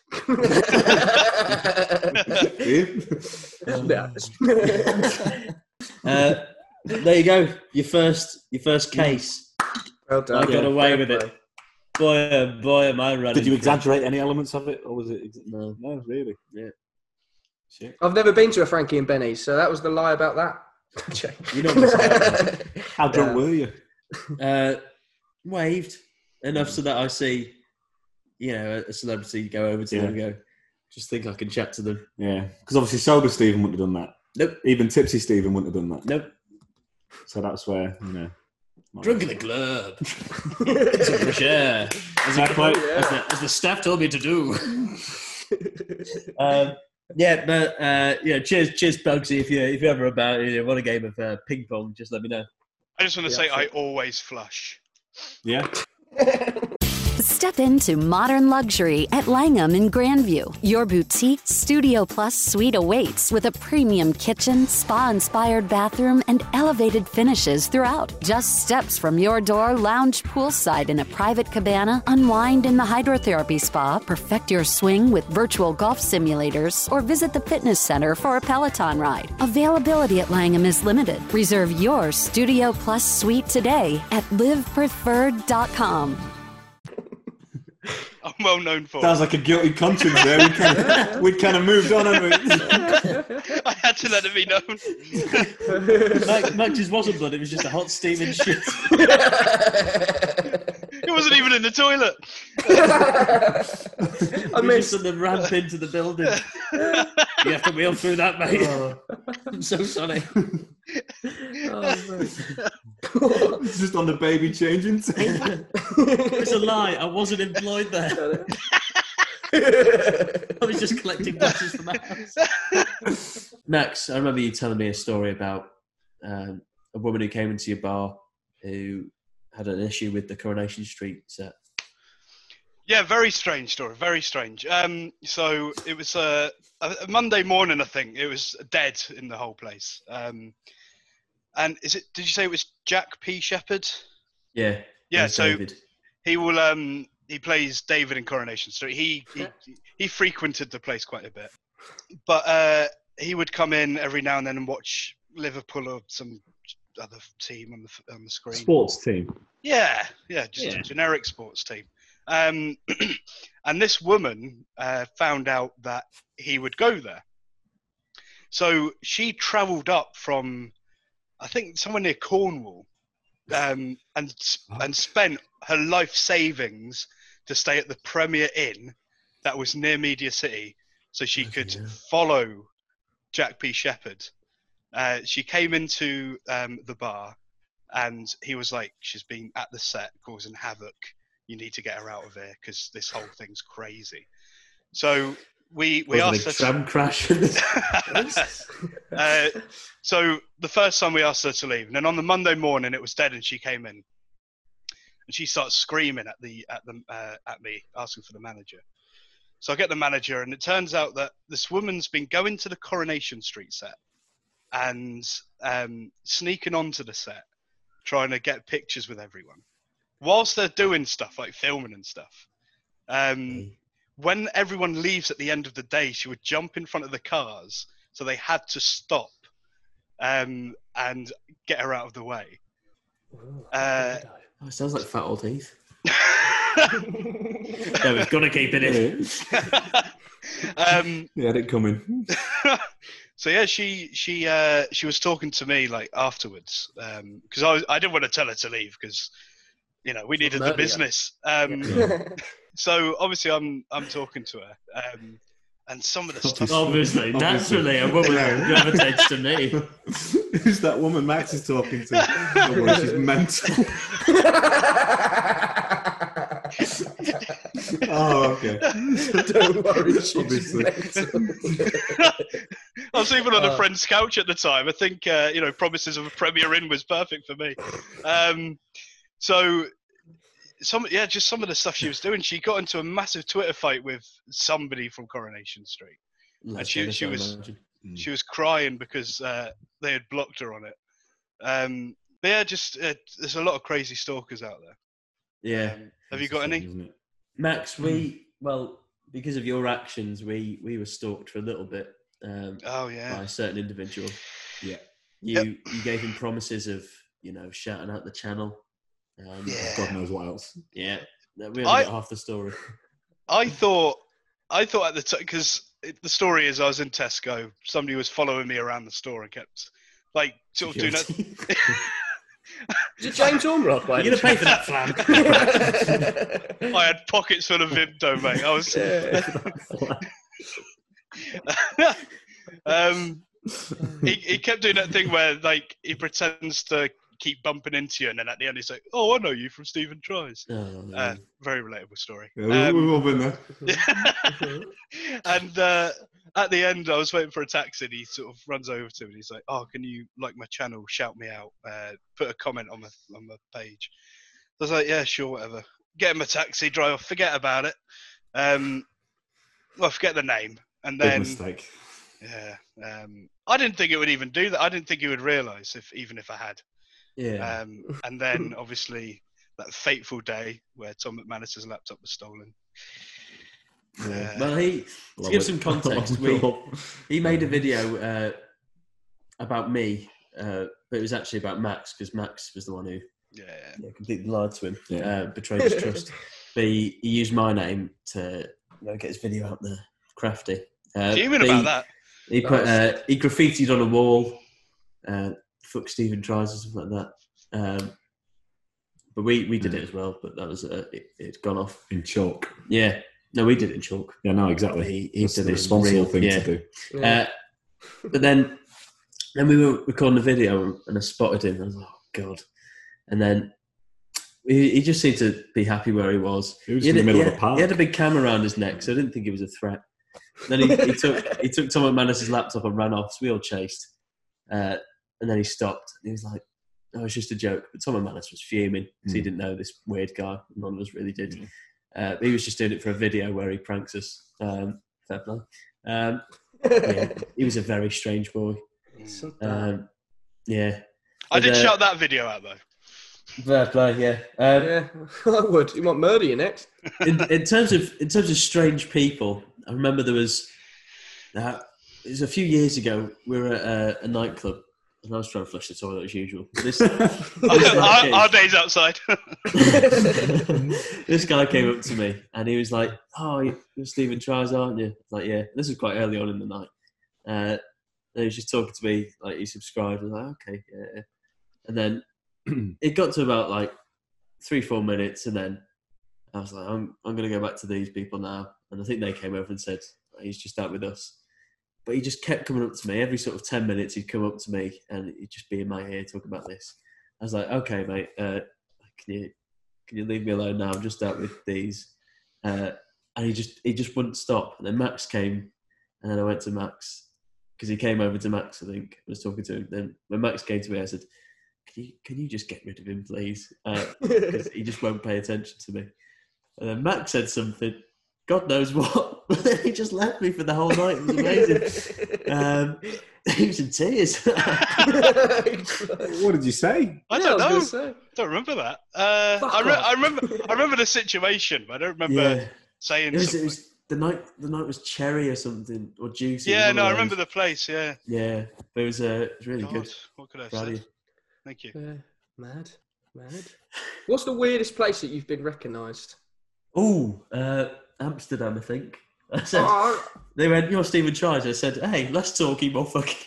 uh, there you go. Your first, your first case. Well done. I got Yeah, away fair with play. it. Boy, oh boy, am I running. Did you for- exaggerate any elements of it, or was it? Ex- No. no, really. Yeah. Shit. I've never been to a Frankie and Benny's, so that was the lie about that. You know what's How drunk Yeah. were you? Uh, waved enough so that I see, you know, a celebrity go over to them and go, just think I can chat to them. Yeah, because obviously sober Stephen wouldn't have done that. Nope, Even tipsy Stephen wouldn't have done that. nope. So that's where you know. Drunk in the club. It's a fresh air. As, Fair the, play. as, the, as the staff told me to do. um, yeah, but uh, yeah, cheers, cheers, Bugsy. If you if you're ever about, you know, want a game of uh, ping pong, just let me know. I just want to Yeah, say sure. I always flush. Yeah. Step into modern luxury at Langham in Grandview. Your boutique Studio Plus suite awaits with a premium kitchen, spa-inspired bathroom, and elevated finishes throughout. Just steps from your door, lounge poolside in a private cabana, unwind in the hydrotherapy spa, perfect your swing with virtual golf simulators, or visit the fitness center for a Peloton ride. Availability at Langham is limited. Reserve your Studio Plus suite today at live preferred dot com. I'm well known for. Sounds like a guilty conscience there. We kind of, we kind of moved on, haven't we? I had to let it be known. Max, Max's wasn't blood, it was just a hot steaming shit. It wasn't even in the toilet. I We missed. just on the ramp into the building. You have to wheel through that, mate. I'm so sorry. Oh, It's just on the baby changing. It's a lie. I wasn't employed there. I was just collecting boxes from the house. Max, I remember you telling me a story about um, a woman who came into your bar who had an issue with the Coronation Street set. Yeah, very strange story. Very strange. Um, so it was uh, a, a Monday morning, I think. It was dead in the whole place. Um, and is it? Did you say it was Jack P. Shepherd? Yeah. Yeah. There's So David. he will. Um, he plays David in Coronation Street. He he he frequented the place quite a bit, but uh, he would come in every now and then and watch Liverpool or some other team on the on the screen. Sports team. Yeah, yeah, just Yeah. a generic sports team. Um, and this woman uh, found out that he would go there. So she travelled up from, I think, somewhere near Cornwall, um, and and spent her life savings to stay at the Premier Inn that was near Media City, so she could hell. follow Jack P. Shepherd. Uh, she came into um, the bar, and he was like, "She's been at the set causing havoc. You need to get her out of here because this whole thing's crazy." So we we Was asked it a her. tram crash? uh, so the first time we asked her to leave, and then on the Monday morning it was dead, and she came in, and she starts screaming at the at the uh, at me, asking for the manager. So I get the manager, and it turns out that this woman's been going to the Coronation Street set and um, sneaking onto the set, trying to get pictures with everyone. Whilst they're doing stuff like filming and stuff, um, when everyone leaves at the end of the day, she would jump in front of the cars, so they had to stop um, and get her out of the way. Uh, oh, it sounds like fat old Heath. No, we've got to keep it in. um, Yeah, it coming. So yeah, she she uh, she was talking to me like afterwards because um, I was, I didn't want to tell her to leave because you know we needed the business. Um, Yeah. So obviously I'm I'm talking to her, um, and some of the stuff. Obviously, naturally, a woman gravitates to me. Who's that woman Max is talking to? Don't worry, she's mental. Oh, okay. Don't worry, she's Obviously. mental. I was even on a Uh. friend's couch at the time. I think uh, you know Promises of a Premier Inn was perfect for me. Um, so. Some yeah, just some of the stuff she was doing. She got into a massive Twitter fight with somebody from Coronation Street, and she she was she was crying because uh, they had blocked her on it. Um, but yeah, just uh, there's a lot of crazy stalkers out there. Yeah. Um, have you got any? Max, we, well, because of your actions, we, we were stalked for a little bit um, Oh yeah. by a certain individual. Yeah. You Yep. you gave him promises of, you know, shouting out the channel. Um, Yeah. God knows what else. Yeah. We only I- got half the story. I thought, I thought at the time, because the story is I was in Tesco, somebody was following me around the store and kept, like, sort of doing that. Is it James Ormrock? by You're any going to pay for that, Flan. chance? I had pockets full of Vimto, mate. I was. um, he, he kept doing that thing where, like, he pretends to keep bumping into you, and then at the end he's like, "Oh, I know you from Stephen Tries." Oh, Uh, man. very relatable story. Yeah, we- Um, we've all been there. and uh, at the end, I was waiting for a taxi, and he sort of runs over to me, and he's like, "Oh, can you like my channel? Shout me out. Uh, put a comment on my on my page." I was like, "Yeah, sure, whatever." Get him a taxi, drive off, forget about it. Um, well, forget the name, and Big then mistake. yeah, um, I didn't think it would even do that. I didn't think he would realise if even if I had. Yeah. Um, and then obviously that fateful day where Tom McManus's laptop was stolen. Yeah. Uh, Well, he to Love give it. some context, we he made a video uh, about me, uh, but it was actually about Max because Max was the one who yeah, yeah, completely lied to him, Yeah. uh, betrayed his trust. But he, he used my name to you know, get his video out there. Crafty. Uh, fuming but about he, that. He put uh, he graffitied on a wall. Uh, Fuck Stephen Tries or something like that. Um, but we, we did it as well, but that was uh, it, it's gone off. In chalk. Yeah, no, we did it in chalk. Yeah, no, exactly. He, he That's did the it responsible real, thing yeah. to do. Yeah. Uh, but then, then we were recording the video and I spotted him. And I was like, oh god! And then he, he just seemed to be happy where he was. He was He in had the a- middle he of had- a park. He had a big camera around his neck, so I didn't think it was a threat. Then he, he took he took Tom McManus's laptop and ran off. So we all chased, uh, and then he stopped. And he was like, "Oh, it's just a joke." But Tom McManus was fuming because he Mm. didn't know this weird guy. None of us really did. Mm. Uh, but he was just doing it for a video where he pranks us. Um, fair play. Um, yeah, he was a very strange boy. Um, yeah, I But, did uh, shout that video out though. fair play. Yeah. Um, Yeah, I would. He might murder you next. in, in terms of in terms of strange people, I remember there was uh, it was a few years ago. We were at a, a nightclub, and I was trying to flush the toilet as usual. This our, our days outside. this guy came up to me, and he was like, "Oh, you're Stephen Tries, aren't you?" I was like, "Yeah." This was quite early on in the night. Uh, and he was just talking to me, like he subscribed. I was like, "Okay, yeah." yeah." And then it got to about like three, four minutes, and then I was like, I'm, I'm going to go back to these people now. And I think they came over and said, he's just out with us. But he just kept coming up to me. Every sort of ten minutes, he'd come up to me and he'd just be in my ear talking about this. I was like, okay, mate, uh, can you can you leave me alone now? I'm just out with these. Uh, and he just he just wouldn't stop. And then Max came, and then I went to Max, because he came over to Max, I think, I was talking to him. Then when Max came to me, I said, can you, can you just get rid of him, please? Because he just won't pay attention to me. And then Max said something, God knows what, but then he just left me for the whole night. It was amazing. um, He was in tears. What did you say? I Yeah, don't I know. was gonna say. I don't remember that. Uh, Fuck I, re- off. I remember. I remember the situation, but I don't remember Yeah. saying It was, it something. was the night. The night was cherry or something or juicy. It was Yeah, one no, of I those. remember the place. Yeah. Yeah, but it was. Uh, it was really God, good. what could I have Proud of said? you. Thank you. Yeah, mad, mad. What's the weirdest place that you've been recognised? Oh, uh, Amsterdam, I think. I said Oh, they went. You're Stephen Tries. I said, hey, let's talk, you motherfucker.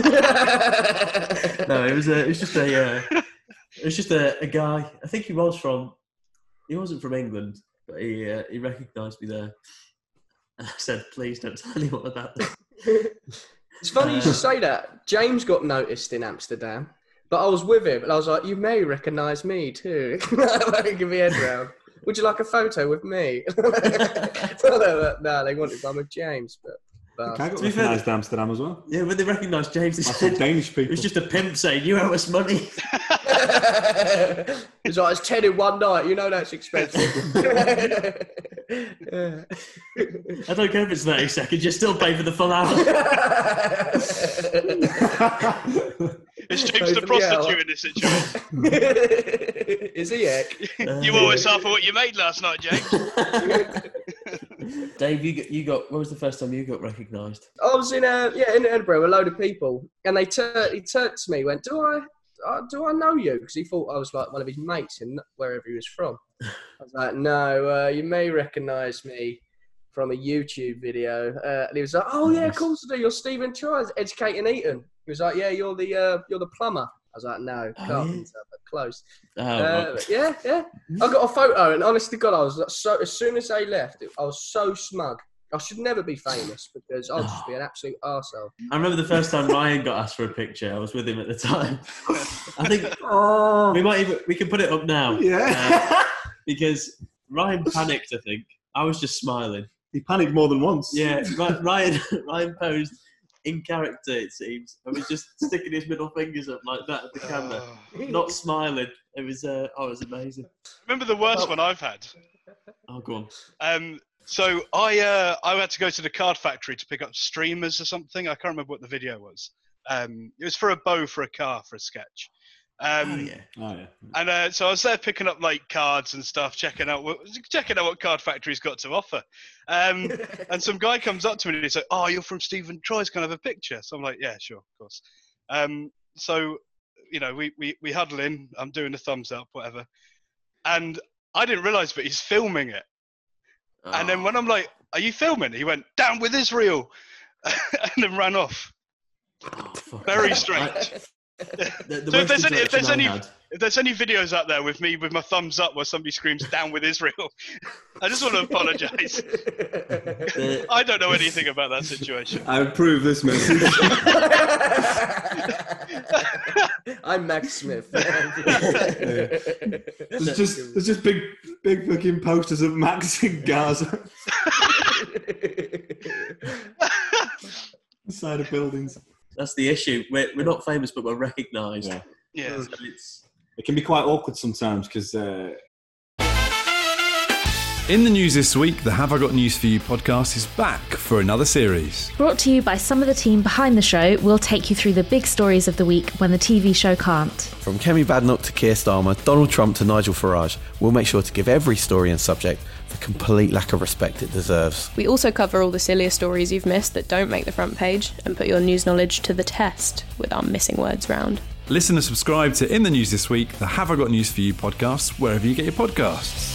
No, it was. A, it was just a. Uh, it was just a, a guy. I think he was from. He wasn't from England, but he uh, he recognised me there. And I said, please don't tell anyone about this. It's funny you Uh, should say that. James got noticed in Amsterdam, but I was with him, and I was like, "You may recognise me too." Give me a head round. Would you like a photo with me? No, they wanted one with James, but. but I got To be fair, recognised Amsterdam as well. Yeah, when they recognised James, they That's said, what Danish it people. was just a pimp saying, you owe us money. It's like, it's ten in one night. You know that's expensive. Yeah. I don't care if it's thirty seconds, you still pay for the full hour. Is Pay James the for the hour. prostitute in this situation? Is he heck? You owe us half of what you made last night, James. Dave, you got, you got, when was the first time you got recognised? I was in uh, yeah in Edinburgh with a load of people, and they tur- he turned to me, went, "Do I uh, do I know you?" Because he thought I was like one of his mates in wherever he was from. I was like, "No, uh, you may recognise me from a YouTube video." Uh, and he was like, "Oh yeah, of Nice. course I do. You're Stephen Tries, Educating Eton." He was like, "Yeah, you're the uh, you're the plumber." I was like, "No, Oh, carpenter, but close." Oh, Uh, right. yeah, yeah. I got a photo, and honest to God, I was like, so. As soon as they left, I was so smug. I should never be famous because I'll just be an absolute arsehole. I remember the first time Ryan got asked for a picture. I was with him at the time. I think we might even we can put it up now. Yeah. Uh, because Ryan panicked. I think I was just smiling. He panicked more than once. Yeah, Ry- Ryan Ryan posed in character. It seems and was just sticking his middle fingers up like that at the camera, Oh. not smiling. It was uh, oh, it was amazing. Remember the worst one I've had? Oh, go on. Um, so I uh, I had to go to the card factory to pick up streamers or something. I can't remember what the video was. Um, it was for a bow for a car for a sketch. Um, Oh yeah. Oh yeah. And uh, so I was there picking up like cards and stuff, checking out what checking out what Card Factory's got to offer. Um, and some guy comes up to me and he's like, "Oh, you're from Stephen Tries, can I have a picture?" So I'm like, "Yeah, sure, of course." Um, so you know, we, we we huddle in. I'm doing a thumbs up, whatever. And I didn't realise, but he's filming it. And then when I'm like, "Are you filming?" He went, "Down with Israel," and then ran off. Oh, fuck. Very I- strange. the, the So if worst there's any- if interaction there's I any- had- If there's any videos out there with me with my thumbs up where somebody screams "Down with Israel," I just want to apologise. the- I don't know anything about that situation. I approve this message. I'm Max Smith. There's just there's just big big fucking posters of Max in Gaza inside of buildings. that's the issue. We're, we're not famous, but we're recognised. Yeah. Yeah. So it's It can be quite awkward sometimes because uh, In the news this week, the Have I Got News For You podcast is back for another series. Brought to you by some of the team behind the show, we'll take you through the big stories of the week when the T V show can't. From Kemi Badnock to Keir Starmer, Donald Trump to Nigel Farage, we'll make sure to give every story and subject the complete lack of respect it deserves. We also cover all the sillier stories you've missed that don't make the front page and put your news knowledge to the test with our missing words round. Listen and subscribe to In the News This Week, the Have I Got News For You podcast, wherever you get your podcasts.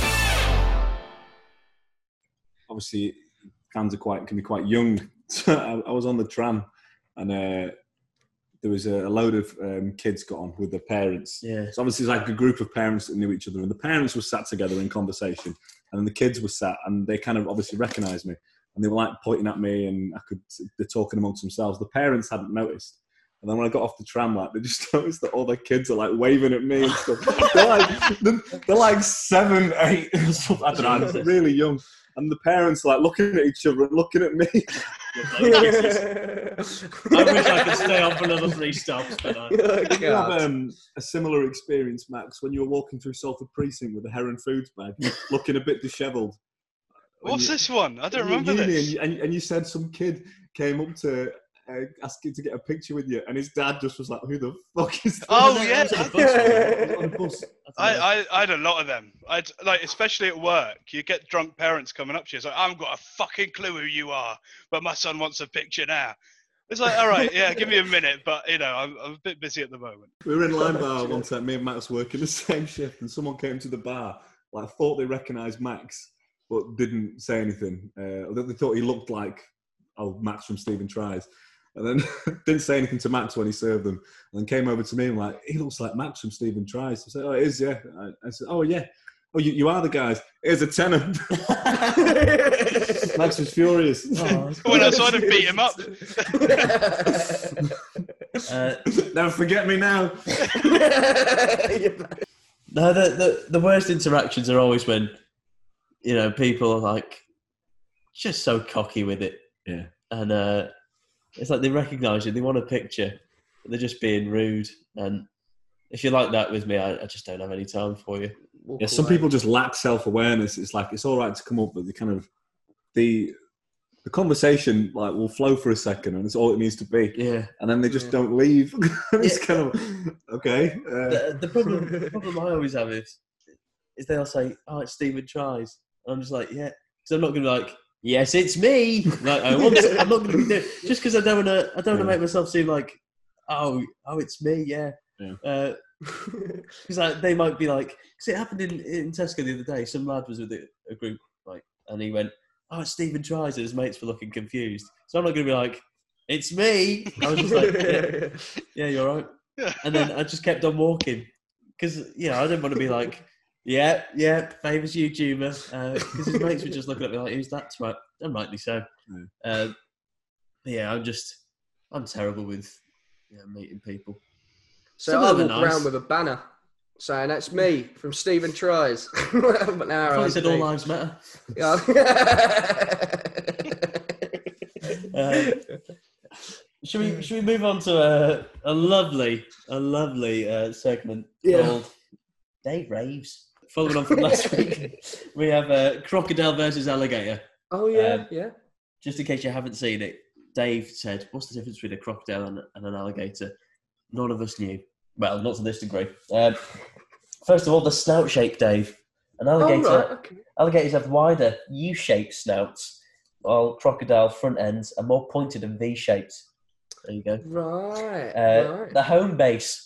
obviously fans are quite can be quite young. So I, I was on the tram and uh, there was a, a load of um, kids got on with their parents. Yeah. So obviously it's like a group of parents that knew each other, and the parents were sat together in conversation, and then the kids were sat, and they kind of obviously recognised me, and they were like pointing at me, and I could they're talking amongst themselves. The parents hadn't noticed. And then when I got off the tram, like they just noticed that all their kids are like waving at me and stuff. they're like they're, they're like seven, eight, or something. I don't know, they're really young. And the parents are like looking at each other and looking at me. I wish I could stay on for another three stops, but I... Did you have um, a similar experience, Max, when you were walking through Salford Precinct with a Heron Foods bag, looking a bit dishevelled? What's you, this one? I don't you were remember uni this. And you, and, and you said some kid came up to uh, asking to get a picture with you, and his dad just was like, "Who the fuck is that?" Oh yeah, On a bus, on a bus. I, I, I had a lot of them. I'd like, especially at work, you get drunk parents coming up to you. It's like, I haven't got a fucking clue who you are, but my son wants a picture now. It's like, all right, yeah, give me a minute, but you know, I'm, I'm a bit busy at the moment. We were in Line Bar one time. Me and Max working the same shift, and someone came to the bar. Like, thought they recognised Max, but didn't say anything. Uh, they thought he looked like oh Max from Stephen Tries. And then didn't say anything to Max when he served them. And then came over to me and like, he looks like Max from Stephen Tries. I said, oh, it is, yeah. I, I said, oh, yeah. Oh, you, you are the guys. Here's a tenner. Max was furious. Oh, When I saw him beat him up. uh, Never forget me now. no, the, the, the worst interactions are always when, you know, people are like, just so cocky with it. Yeah. And, uh, it's like they recognise you, they want a picture, but they're just being rude. And if you're like that with me, I, I just don't have any time for you. Yeah, some people just lack self-awareness. It's like, it's all right to come up, but the kind of, the the conversation like will flow for a second and it's all it needs to be. Yeah. And then they just Yeah. don't leave. It's Yeah. kind of, okay. Uh, The, the problem the problem I always have is, is they'll say, oh, it's Stephen Tries. And I'm just like, yeah. Because I'm not going to be like, yes, it's me. Like, I want to, I'm not going to be doing just because I don't want to. I don't want to Yeah. make myself seem like, oh, oh, it's me. Yeah. Yeah. Because like, they might be like, because it happened in, in Tesco the other day. Some lad was with a, a group, like, and he went, oh, it's Stephen Tries, and his mates were looking confused. So I'm not going to be like, it's me. I was just like, yeah, yeah, you're right. And then I just kept on walking because you know I didn't want to be like. Yeah, yeah, famous YouTuber. Because his mates were just looking at me like, who's that twat? And rightly so. Yeah. Uh, yeah, I'm just, I'm terrible with yeah, meeting people. So Some I of walk them are nice. around with a banner saying, that's me from Stephen Tries. But now I thought I you said all lives matter. uh, should we should we move on to a, a lovely, a lovely uh, segment Yeah. called Dave Raves? Following on from last week, we have uh, Crocodile versus Alligator. Oh, yeah, Um, yeah. Just in case you haven't seen it, Dave said, what's the difference between a crocodile and, and an alligator? None of us knew. Well, not to this degree. Um, first of all, the snout shape, Dave. An alligator, Oh, right, okay. Alligators have wider U-shaped snouts, while crocodile front ends are more pointed and V-shaped. There you go. Right, Uh, right. The home base.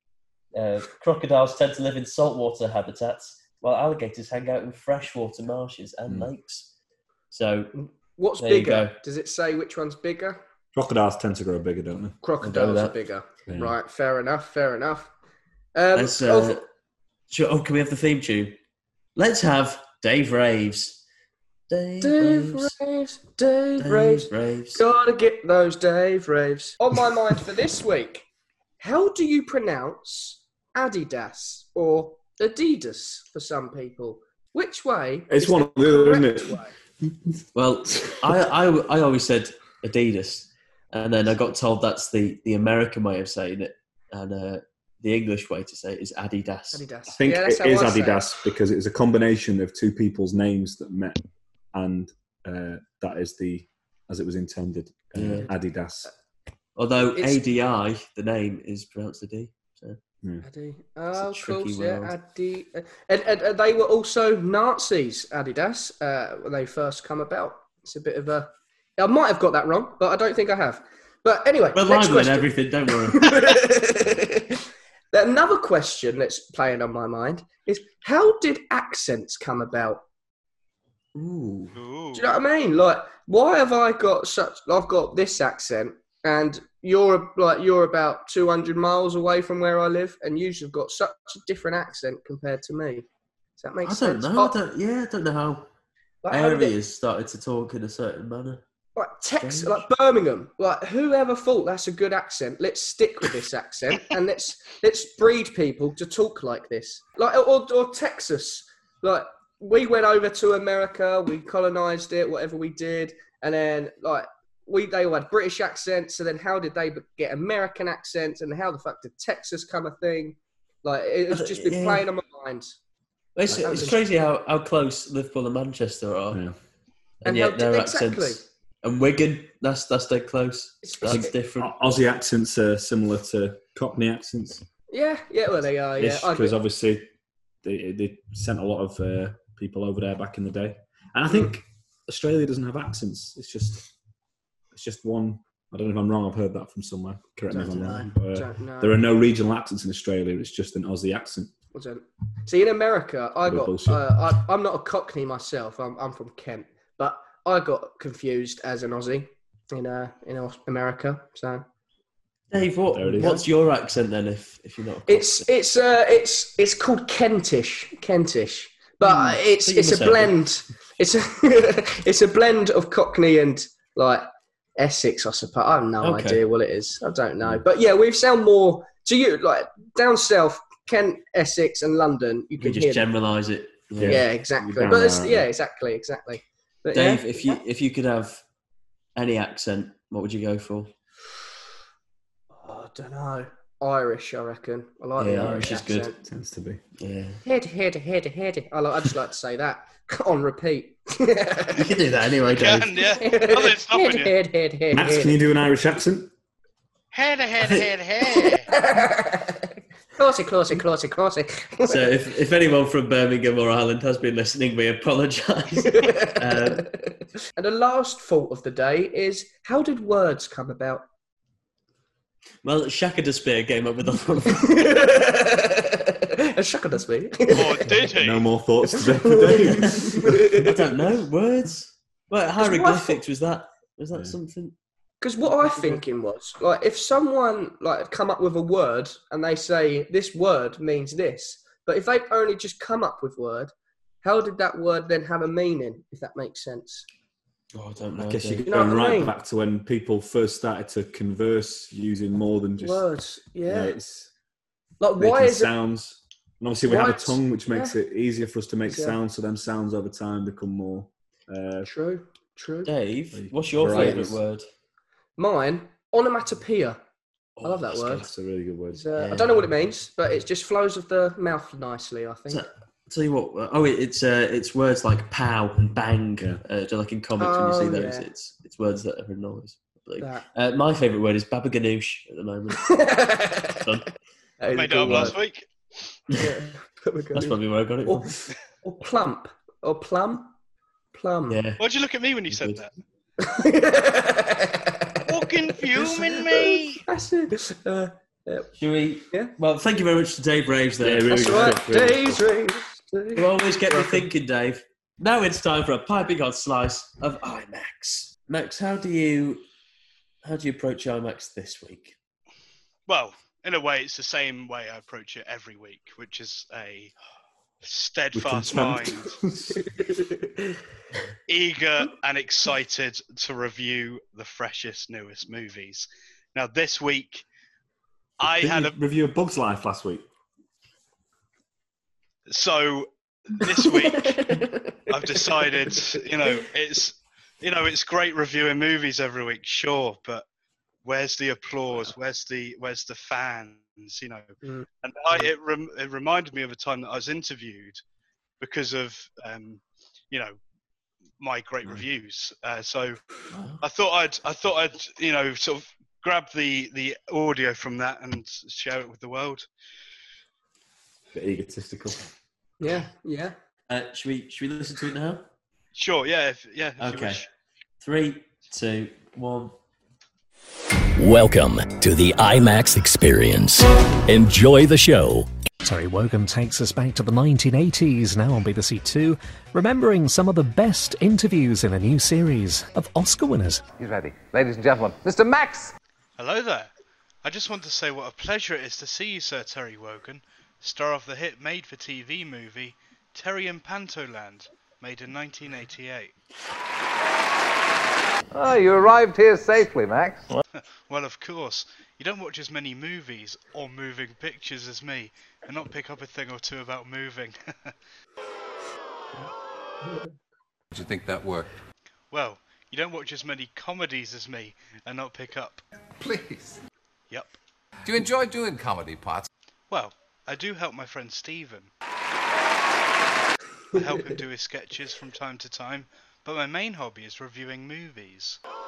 Uh, crocodiles tend to live in saltwater habitats, while alligators hang out in freshwater marshes and Mm. lakes. So, What's there you bigger? go. Does it say which one's bigger? crocodiles tend to grow bigger, don't they? Crocodiles that. are bigger. Yeah. Right, fair enough, fair enough. Um, let's. oh, Uh, sure, oh, can we have the theme tune? Let's have Dave Raves. Dave, Dave Raves. Raves, Dave, Dave Raves. Raves. Gotta get those Dave Raves. On my mind for this week, how do you pronounce Adidas or Adidas for some people? Which way? It's is one the or the other, isn't correct it? way? Well, I, I, I always said Adidas, and then I got told that's the, the American way of saying it, and uh, the English way to say it is Adidas. Adidas. I think yeah, that's it how is I say it. Adidas because it was a combination of two people's names that met, and uh, that is the as it was intended. Uh, Yeah. Adidas. Although It's- A D I, the name, is pronounced a D. So. Adi. a Oh, of tricky course, yeah. world. Adi. And, and, and they were also Nazis, Adidas, uh, when they first come about. It's a bit of a. I might have got that wrong, but I don't think I have. But anyway, We're next live with question. everything, don't worry. Another question that's playing on my mind is how did accents come about? Ooh. Ooh. Do you know what I mean? Like, why have I got such? I've got this accent, and you're like you're about two hundred miles away from where I live, and you've got such a different accent compared to me. Does that make I don't sense? know. I Oh, don't, yeah, I don't know how like, how did it- areas started to talk in a certain manner. like Texas, Strange. like Birmingham, like whoever thought that's a good accent? Let's stick with this accent and let's let's breed people to talk like this. Like or, or Texas, like we went over to America, we colonized it, whatever we did, and then like we they all had British accents. So then how did they get American accents? And how the fuck did Texas come a thing? Like it's just been Yeah. playing on my mind. It's, Like, it's crazy how, how close Liverpool and Manchester are, Yeah. and, And yet how- their exactly. accents And Wigan, that's that's dead close. That's different. Aussie accents are similar to Cockney accents. Yeah, yeah, well they are. Yeah, Because obviously they they sent a lot of uh, people over there back in the day, and I think mm. Australia doesn't have accents. It's just it's just one. I don't know if I'm wrong. I've heard that from somewhere. Correct me if I'm wrong. But, uh, there are no regional accents in Australia. It's just an Aussie accent. See, in America, I got. Uh, I, I'm not a Cockney myself. I'm I'm from Kent, but I got confused as an Aussie in uh in America. So, Dave, what what's your accent then? If if you're not, a it's it's uh it's it's called Kentish, Kentish, but mm, it's it's a blend. It. It's a it's a blend of Cockney and like Essex, I suppose. I have no okay. idea what it is. I don't know, but yeah, we sound more to you like down south. Kent, Essex, and London. You can you just generalise it. Yeah, yeah exactly. But it's, yeah, exactly, exactly. But, Dave, yeah. if you if you could have any accent, what would you go for? Oh, I don't know. Irish, I reckon. I like yeah, the Irish Irish is accent. good. Tends to be. Yeah. Head, head, head, head. I like. I just like to say that on repeat. You can do that anyway, Dave. Can, yeah. Head, head, head, head. Max, head. can you do an Irish accent? Head, head, head, head. Closey, closey, closey, closey. So if, if anyone from Birmingham or Ireland has been listening, we apologise. um, and the last thought of the day is, how did words come about? Well, Shaka Despair came up with the Shaka Despair. Or did he? No more thoughts today. I don't know. Words? Well, hieroglyphics, was that, was that yeah. something? Because what I was thinking was, like, if someone like come up with a word and they say this word means this, but if they've only just come up with word, how did that word then have a meaning? If that makes sense. Oh, I don't know. I guess you could you know go right I mean? back to when people first started to converse using more than just words. Yeah, yeah it's like why is sounds. It... And obviously, we why have a tongue, which makes yeah. it easier for us to make yeah. sounds. So them sounds over time become more. Uh, true, true. Dave, what's your favourite word? Mine, onomatopoeia. Oh, I love that word. That's a really good word. Uh, yeah. I don't know what it means, but it just flows of the mouth nicely, I think. So, I'll tell you what. Oh, it's uh, it's words like pow and bang. Yeah. Uh, like in comics, oh, when you see those, yeah. it's it's words that are noise. Uh, my favourite word is baba ganoush at the moment. I made it up last week. Yeah. That's probably where I got it or, from. Or plump. Or plum. Plum. Yeah. Why'd you look at me when you said good. that? Fucking fuming me. That's it. Uh, yeah. Should we? Yeah. Well, thank you very much to Dave Raves there. Yeah, really That's right. stuff, really Dave's Raves. You always get me thinking, Dave. Now it's time for a piping hot slice of IMAX. Max, how do you how do you approach IMAX this week? Well, in a way, it's the same way I approach it every week, which is a steadfast mind, eager and excited to review the freshest, newest movies. Now, this week, I Didn't had you a review of Bug's Life last week. So this week, I've decided, you know, it's you know, it's great reviewing movies every week, sure, but where's the applause? Where's the where's the fans? You know, mm. and I, it, rem, it reminded me of a time that I was interviewed because of, um, you know, my great mm. reviews. Uh, so oh. I thought I'd I thought I'd you know sort of grab the the audio from that and share it with the world. Bit egotistical. Yeah, yeah. Uh, should we should we listen to it now? Sure. Yeah. If, yeah. If okay. Three, two, one. Welcome to the IMAX experience. Enjoy the show. Terry Wogan takes us back to the nineteen eighties, now on B B C Two, remembering some of the best interviews in a new series of Oscar winners. He's ready. Ladies and gentlemen, Mister Max! Hello there. I just want to say what a pleasure it is to see you, Sir Terry Wogan, star of the hit made-for-T V movie Terry and Pantoland, made in nineteen eighty-eight. Oh, you arrived here safely, Max. Well, of course. You don't watch as many movies or moving pictures as me and not pick up a thing or two about moving. Did you think that worked? Well, you don't watch as many comedies as me and not pick up. Please. Yep. Do you enjoy doing comedy parts? Well, I do help my friend Stephen. I help him do his sketches from time to time, but my main hobby is reviewing movies.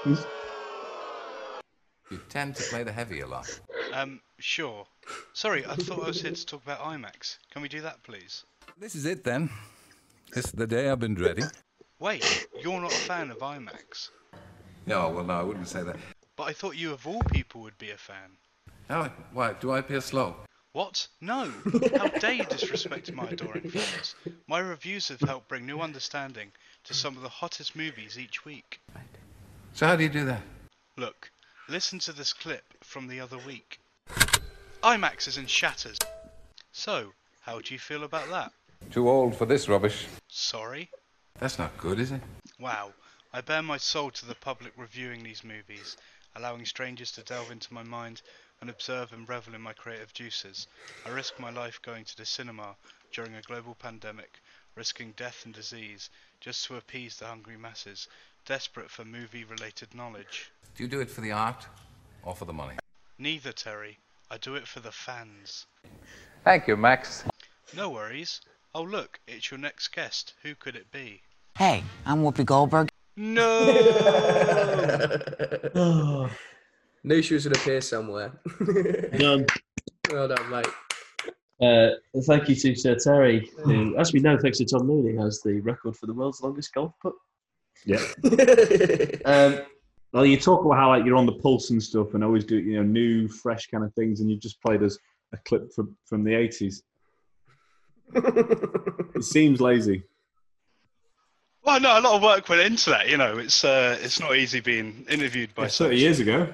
You tend to play the heavy a lot. Um, sure. Sorry, I thought I was here to talk about IMAX. Can we do that, please? This is it then. This is the day I've been dreading. Wait, you're not a fan of IMAX? No, well, no, I wouldn't say that. But I thought you of all people would be a fan. Oh, why? Do I appear slow? What? No! How dare you disrespect my adoring fans? My reviews have helped bring new understanding to some of the hottest movies each week. So how do you do that? Look, listen to this clip from the other week. IMAX is in shatters. So, how do you feel about that? Too old for this rubbish. Sorry? That's not good, is it? Wow. I bare my soul to the public reviewing these movies, allowing strangers to delve into my mind and observe and revel in my creative juices. I risk my life going to the cinema during a global pandemic, risking death and disease, just to appease the hungry masses, desperate for movie-related knowledge. Do you do it for the art or for the money? Neither, Terry. I do it for the fans. Thank you, Max. No worries. Oh look, it's your next guest. Who could it be? Hey, I'm Whoopi Goldberg. No! Oh. Knew she was going to appear somewhere. Done. Well done, mate. Uh, thank you to Sir Terry, who, as we know, thanks to Tom Mooney, has the record for the world's longest golf putt. Yeah. um, well, you talk about how like you're on the pulse and stuff, and always do you know new, fresh kind of things, and you've just played us a clip from from the eighties. It seems lazy. Well, no, a lot of work went into that. You know, it's uh, it's not easy being interviewed by yeah, thirty years ago.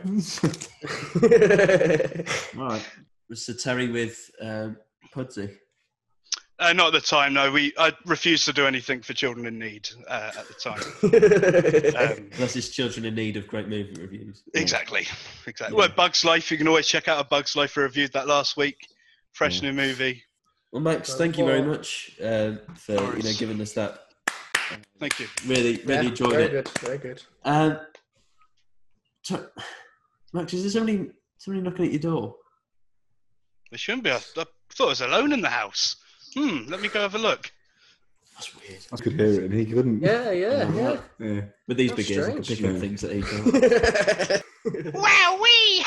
All right. Was Sir Terry with um, Pudsey? Uh, not at the time. No, we I refused to do anything for children in need uh, at the time. um, That's his children in need of great movie reviews. Exactly, exactly. Well, Bug's Life. You can always check out a Bug's Life. We reviewed that last week. Fresh Yeah. new movie. Well, Max, thank you very much um, for you know giving us that. Thank you. Really, really Yeah, enjoyed very it. good, very good. Um, so, Max, is there somebody somebody knocking at your door? There shouldn't be. I, I thought I was alone in the house. Hmm. Let me go have a look. That's weird. I could hear it, and he couldn't. Yeah, yeah, yeah. yeah. With these That's big ears, I can strange. pick up Yeah. things that he can't. Wow, wee!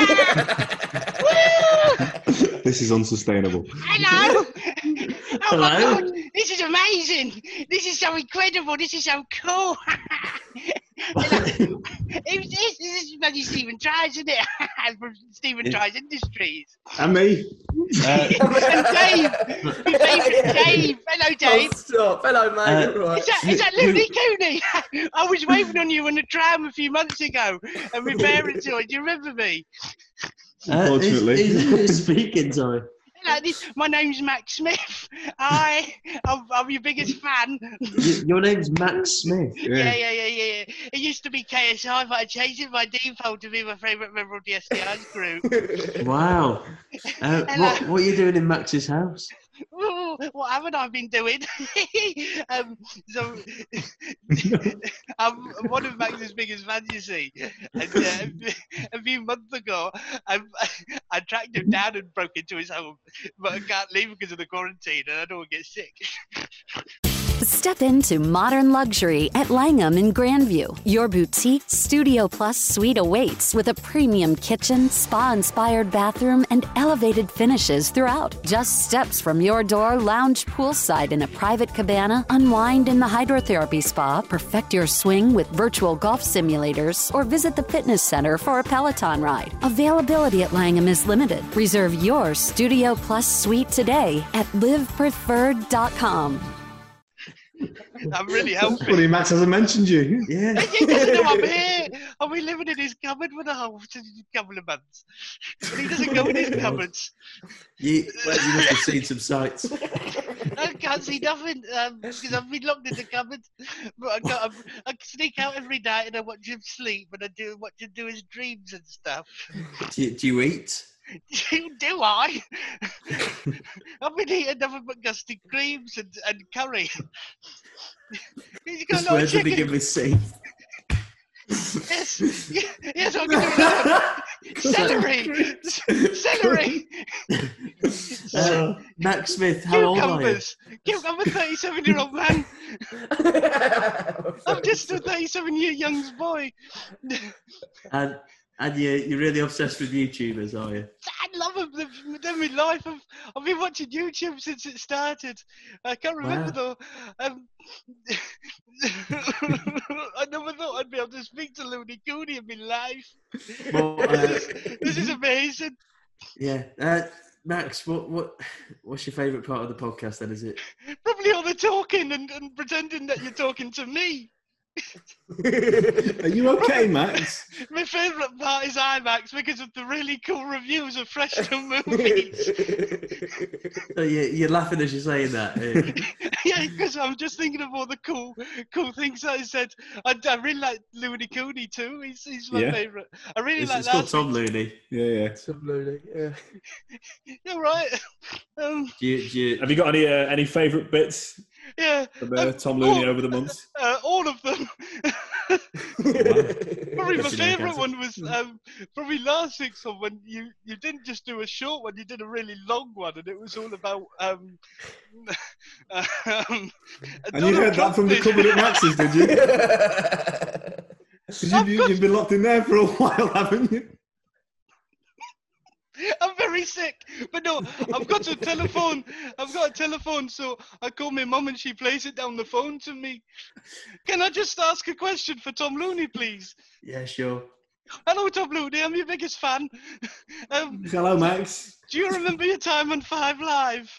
This is unsustainable. Hello! Oh my Hello? god, this is amazing! This is so incredible, this is so cool! Hello. Who's this? This is bloody Stephen Tries, isn't it? From Stephen Yeah. Tries Industries. And me. Uh, And Dave! Your favourite Dave! Hello, Dave! Oh, stop. Hello, mate. Uh, You're right. Is that, is that Louis Cooney? I was waving on you on the tram a few months ago, and my parents saw it. Do you remember me? Uh, Unfortunately. he's, he's speaking, sorry. Hello, this, my name's Max Smith. Hi, I'm, I'm your biggest fan. Y- Your name's Max Smith. Yeah, yeah, yeah, yeah. It used to be K S I, but I changed it by default to be my favourite member of the S D I's group. Wow. Uh, what what are you doing in Max's house? Ooh, what haven't I been doing? um, so, I'm one of Max's biggest fans, you see. And uh, a few months ago, I, I tracked him down and broke into his home, but I can't leave because of the quarantine, and I don't want to get sick. Step into modern luxury at Langham in Grandview. Your boutique Studio Plus suite awaits with a premium kitchen, spa-inspired bathroom, and elevated finishes throughout. Just steps from your door, lounge poolside in a private cabana, unwind in the hydrotherapy spa, perfect your swing with virtual golf simulators, or visit the fitness center for a Peloton ride. Availability at Langham is limited. Reserve your Studio Plus suite today at live preferred dot com. I'm really helping. Funny, Max hasn't mentioned you. Yeah. He doesn't know I'm here. I've been living in his cupboard for the whole couple of months. But he doesn't go in his cupboards. You, well, you must have seen some sights. I can't see nothing um, because I've been locked in the cupboard. But I, got, I, I sneak out every night and I watch him sleep and I do watch him do his dreams and stuff. Do you, do you eat? Do I? I've been eating nothing but custard creams and, and curry. He's got a lot Where of to chicken. begin with C? Yes, yes, I'm going to do that. Celery, celery. Uh, Max Smith, how old are you? Cucumbers, Kim, I'm a thirty-seven-year-old man. I'm just a thirty-seven-year young boy. And and you you're really obsessed with YouTubers, are you? I love them. They've done my life. I've, I've been watching YouTube since it started. I can't remember Wow. though. Um, I never thought I'd be able to speak to Looney Cooney in my life. Well, uh, This is amazing. Yeah, uh, Max, what what what's your favourite part of the podcast? Then is it? Probably all the talking and, and pretending that you're talking to me. Are you okay, Max? My favourite part is IMAX because of the really cool reviews of fresh new movies. So you, you're laughing as you're saying that. eh? Yeah, because I'm just thinking of all the cool, cool things that I said. I, I really like Looney Cooney too. He's, he's my Yeah. favourite. I really It's, like it's that. called Tom Looney. Yeah, yeah. Tom Looney, yeah. You're right. Um, Do you, do you, Have you got any uh, any favourite bits yeah. from uh, Tom Looney all- over the months? Uh, all of them. Probably my Guess you don't favourite get one was um, probably last week's one when you, you didn't just do a short one, you did a really long one, and it was all about. Um, um, And you heard that from the cupboard at Max's, did you? Because you've, you, you've been locked in there for a while, haven't you? I'm very sick, but no, I've got a telephone. I've got a telephone, so I call my mum and she plays it down the phone to me. Can I just ask a question for Tom Looney, please? yeah, sure. Hello, Tom Looney. I'm your biggest fan. Um, Hello, Max. do you remember your time on Five Live?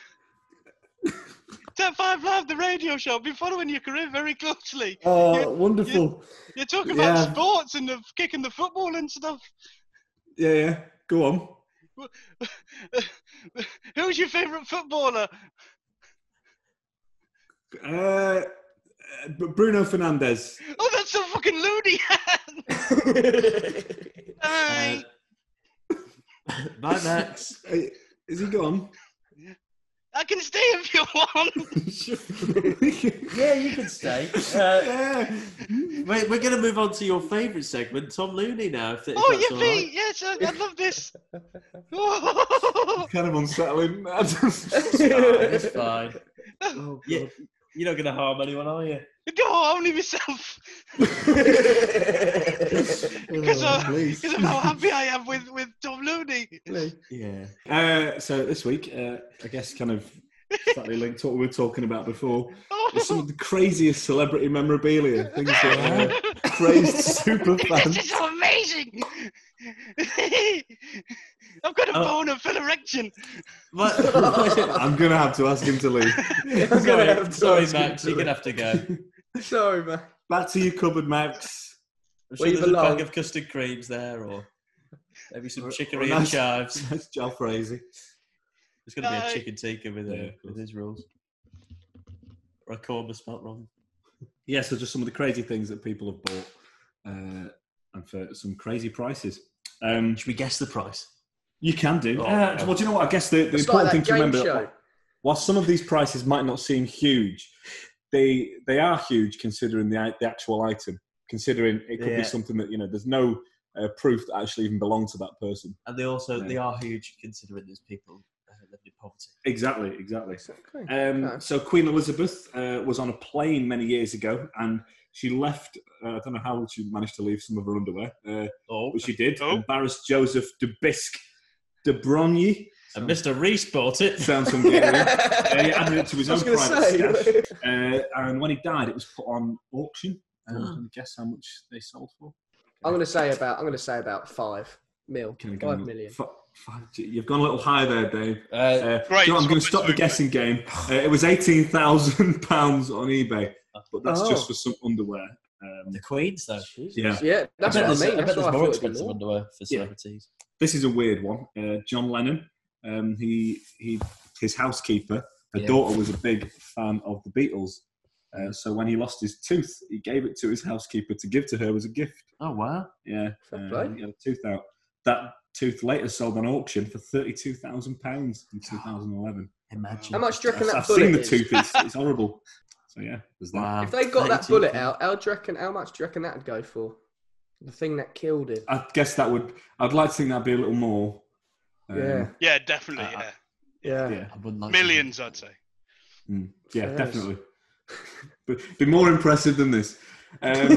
T- Five Live, the radio show. I've been following your career very closely. Oh, You- wonderful. You're talking about Yeah. sports and the kicking the football and stuff. Yeah, yeah. Go on. Who's your favourite footballer? Uh, B- Bruno Fernandes. Oh, that's so fucking loony. Hi. Bye, Max. Hey, is he gone? I can stay if you want. Yeah, you can stay. Uh, we're we're going to move on to your favourite segment, Tom Looney, now. If, if Oh, that's all yippee! right. Yes, I, I love this. Kind of unsettling. Oh, it's fine. Oh, Yeah, you're not going to harm anyone, are you? No, only myself. Because Oh, of, please. 'cause of how happy I am with, with Tom Looney. Yeah. Uh, so this week, uh, I guess kind of slightly linked to what we were talking about before, is some of the craziest celebrity memorabilia. Things that uh, crazed super fans. This is so amazing. I've got a Oh. bone of full erection. I'm going to have to ask him to leave. I'm gonna Sorry, have to sorry ask him Max, to you're going to have to go. Sorry, man. Back to your cupboard, Max. I'm Where sure you there's a belong. bag of custard creams there, or maybe some Or- chicory or and nice- chives. Nice jalfrezi. There's going to be Bye. a chicken tikka with, Yeah, uh, of with course. his rules. Or a korma spelt wrong. Yeah, so just some of the crazy things that people have bought, uh, and for some crazy prices. Um, Should we guess the price? you can do. Oh, Uh, yeah. well, do you know what? I guess the, the It's important like thing that to game remember, show. while some of these prices might not seem huge, they they are huge considering the the actual item. Considering it could Yeah. be something that, you know, there's no uh, proof that actually even belongs to that person. And they also Yeah. they are huge considering there's people uh, living in poverty. Exactly, exactly. Okay. Um, Okay. So Queen Elizabeth uh, was on a plane many years ago, and she left. Uh, I don't know how she managed to leave some of her underwear, uh, Oh, but she did. Oh. Embarrassed Joseph de Bisque de Broglie. and Mister Reese bought it. Sounds Hungarian. uh, he added it to his I own was gonna private say. stash. Uh, and when he died, it was put on auction. Um, Oh. Can you guess how much they sold for? I'm gonna say about. I'm gonna say about five mil. Can I go Five on- million. fi- five- You've gone a little high there, Dave. Uh, Uh, Right, so I'm so going it's to stop the very guessing game. Uh, it was eighteen thousand pounds on eBay, but that's Oh. just for some underwear. Um, the Queens, though. yeah, Yeah, that's I bet what I there's, mean. I bet That's there's what I more thought it'd be expensive more. underwear for Yeah. celebrities. this is a weird one. Uh, John Lennon, um, he he, his housekeeper, her Yeah. daughter was a big fan of the Beatles. Uh, so when he lost his tooth, he gave it to his housekeeper to give to her as a gift. Oh, wow. Yeah, Fair uh, play. he had a tooth out. That tooth later sold on auction for thirty-two thousand pounds in two thousand eleven. Imagine. How much do you reckon I've, that I've bullet seen the is? tooth; it's, it's horrible. So yeah, there's that. Wow. If they got that thirty-two bullet pounds. out, how do you reckon? How much do you reckon that'd go for? The thing that killed him. I guess that would. I'd like to think that'd be a little more. Um, Yeah. Yeah, definitely. Uh, Yeah, Yeah. Yeah. I wouldn't like millions, I'd say. Mm. Yeah, Yes. definitely. But be more impressive than this. Um,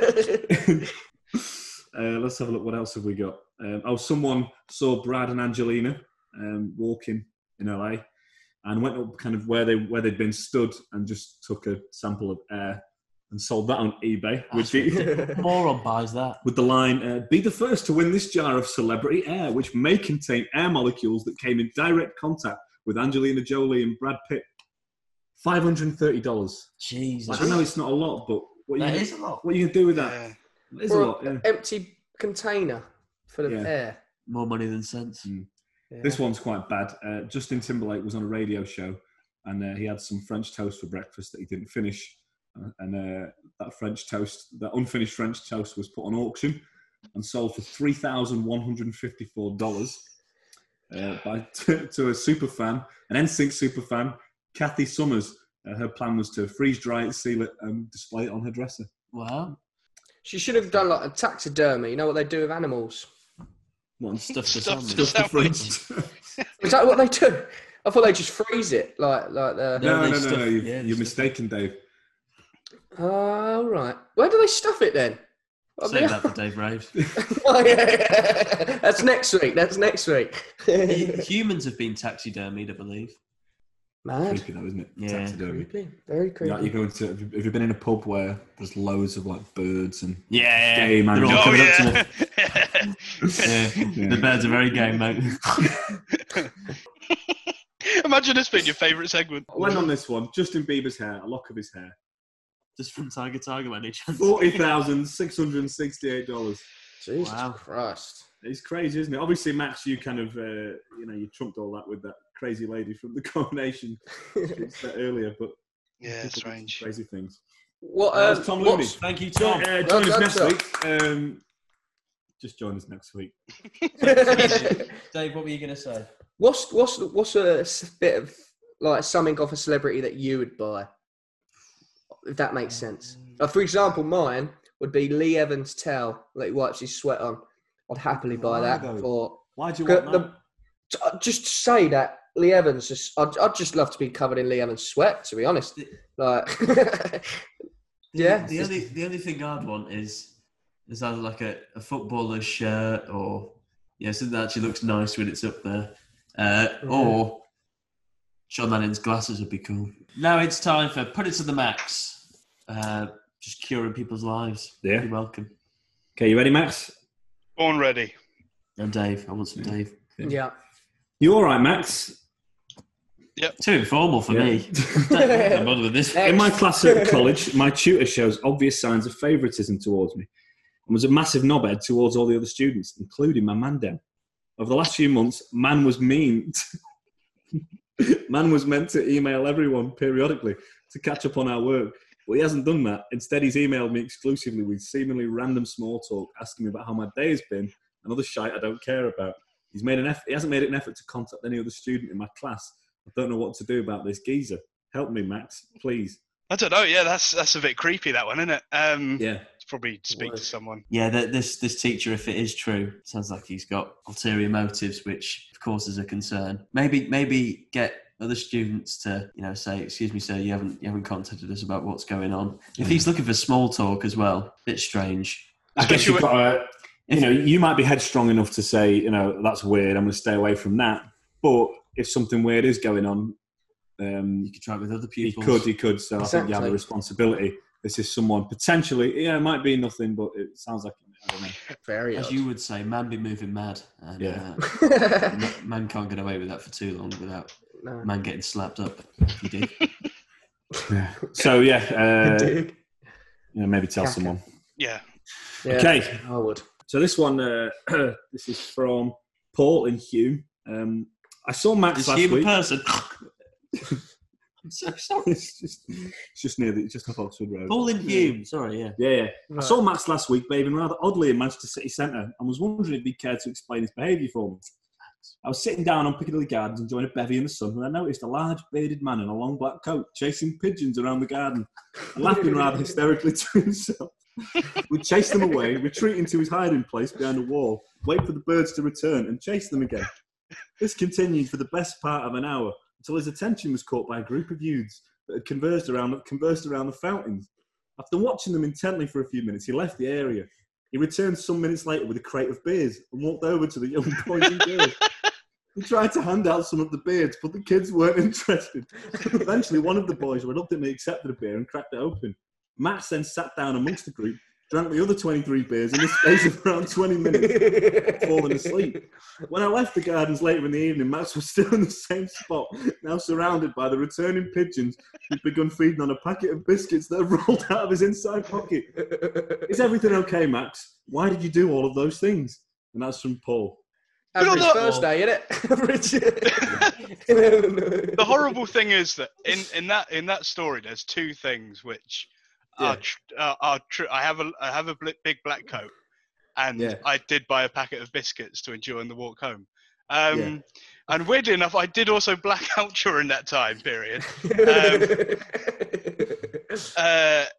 uh, let's have a look. What else have we got? Um, oh, someone saw Brad and Angelina um, walking in L A and went up kind of where they where they'd been stood and just took a sample of air and sold that on eBay with the moron buys that with the line, uh, "Be the first to win this jar of celebrity air, which may contain air molecules that came in direct contact with Angelina Jolie and Brad Pitt." Five hundred and thirty dollars. Jesus, I know it's not a lot, but what that you is a lot. What are you gonna do with that? It is Or a lot. Yeah. an empty container full of Yeah. air. More money than sense. Mm. Yeah. This one's quite bad. Uh, Justin Timberlake was on a radio show, and uh, he had some French toast for breakfast that he didn't finish. Uh, and uh, that French toast, that unfinished French toast, was put on auction and sold for three thousand one hundred and fifty-four dollars uh, by to, to a super fan, an N Sync super fan, Kathy Summers. Uh, her plan was to freeze dry it, seal it, and display it on her dresser. Wow. She should have done like a taxidermy. You know what they do with animals? What, stuff the Stuff sandwich. the fridge. Is that what they do? I thought they just freeze it, like like the. No, they no, no, stuff- no. You've, yeah, they you're stuff- mistaken, Dave. Oh, right. Where do they stuff it then? I Save mean- that for Dave Raves. Oh, yeah, yeah. That's next week. That's next week. Humans have been taxidermied, I believe. Mad. Creepy though, isn't it? Yeah. Taxidermy. Creepy. Very creepy. Like you go into, have you, have you been in a pub where there's loads of like birds and Yeah, gay man? they're all Oh, coming up yeah. to me. Yeah. The birds are very gay, mate. Imagine this being your favourite segment. I went on this one. Justin Bieber's hair, a lock of his hair, Just from Tiger Tiger, man. Each chance. forty thousand six hundred and sixty-eight dollars. Jesus Wow. Christ. It's crazy, isn't it? Obviously, Max, you kind of, uh, you know, you trumped all that with that crazy lady from the Coronation that earlier, but Yeah, people do strange. crazy things. What? Uh, Uh, that's Tom Looney. what's- Thank you, Join, Tom. uh, Well join us done, next sir. week. Um, just join us next week. Dave, what were you going to say? What's what's what's a s- bit of like something off a celebrity that you would buy, if that makes sense? Uh, for example, mine would be Lee Evans' towel that he wipes his sweat on. I'd happily buy Why that though? for. Why do you Good- want the- that? t- uh, Just to say that Lee Evans, just I'd, I'd just love to be covered in Lee Evans' sweat. To be honest, like, yeah, The only the only thing I'd want is is either like a, a footballer's shirt or yeah something that actually looks nice when it's up there, uh, or Sean Lennon's glasses would be cool. Now it's time for Put It to the Max. Uh, just curing people's lives. Yeah. You're welcome. Okay, you ready, Max? Born ready. And Dave, I want some Dave. yeah. You all right, Max? Too informal for Yeah. me. Don't bother with this. In my class at college, my tutor shows obvious signs of favouritism towards me and was a massive knobhead towards all the other students, including my man down. Over the last few months, man was mean. Man was meant to email everyone periodically to catch up on our work, but he hasn't done that. Instead, he's emailed me exclusively with seemingly random small talk, asking me about how my day has been and other shite I don't care about. He's made an effort. He hasn't made an effort to contact any other student in my class. I don't know what to do about this geezer. Help me, Max, please. I don't know. Yeah, that's that's a bit creepy, that one, isn't it? Um, Yeah. Probably speak to someone. Yeah, the, this this teacher, if it is true, sounds like he's got ulterior motives, which of course is a concern. Maybe maybe get other students to you know say, "Excuse me, sir, you haven't you haven't contacted us about what's going on." If he's looking for small talk as well, bit strange. I guess you've got to, you know, you might be headstrong enough to say, you know, that's weird, I'm going to stay away from that. But if something weird is going on, um, you could try it with other He pupils. could, he could. So I think you have a Exactly. responsibility. This is someone potentially, yeah, it might be nothing, but it sounds like, I don't know. Very As odd. you would say, man be moving mad. And, Yeah. uh, ma- man can't get away with that for too long without No. man getting slapped up. He did. So, yeah, uh, Dude. you know, maybe tell Caca. someone. Yeah. Yeah, Okay. I would. So this one, uh, this is from Paul and Hugh. Um, I saw Max Is last he a week. person? I'm so sorry. it's just, it's just near the, it's just off Oxford Road. Paul and Hume. Sorry, yeah. Yeah, yeah. I Right. saw Max last week behaving rather oddly in Manchester City Centre and was wondering if he'd care to explain his behaviour for me. I was sitting down on Piccadilly Gardens enjoying a bevy in the sun when I noticed a large bearded man in a long black coat chasing pigeons around the garden, laughing rather hysterically to himself. We'd chase them away, retreat into his hiding place behind a wall, wait for the birds to return and chase them again. This continued for the best part of an hour until his attention was caught by a group of youths that had conversed around, conversed around the fountains. After watching them intently for a few minutes, he left the area. He returned some minutes later with a crate of beers and walked over to the young boys and girls. He tried to hand out some of the beers, but the kids weren't interested. Eventually, one of the boys reluctantly accepted a beer and cracked it open. Max then sat down amongst the group, drank the other twenty-three beers in the space of around twenty minutes, falling asleep. When I left the gardens later in the evening, Max was still in the same spot, now surrounded by the returning pigeons who'd begun feeding on a packet of biscuits that had rolled out of his inside pocket. Is everything okay, Max? Why did you do all of those things? And that's from Paul. Average Thursday, innit? Average. The horrible thing is that in, in that in that story, there's two things which Yeah. are tr- are, are true. I have a I have a bl- big black coat, and Yeah. I did buy a packet of biscuits to enjoy on the walk home. Um, Yeah. And weirdly enough, I did also black out during that time period. Um, uh,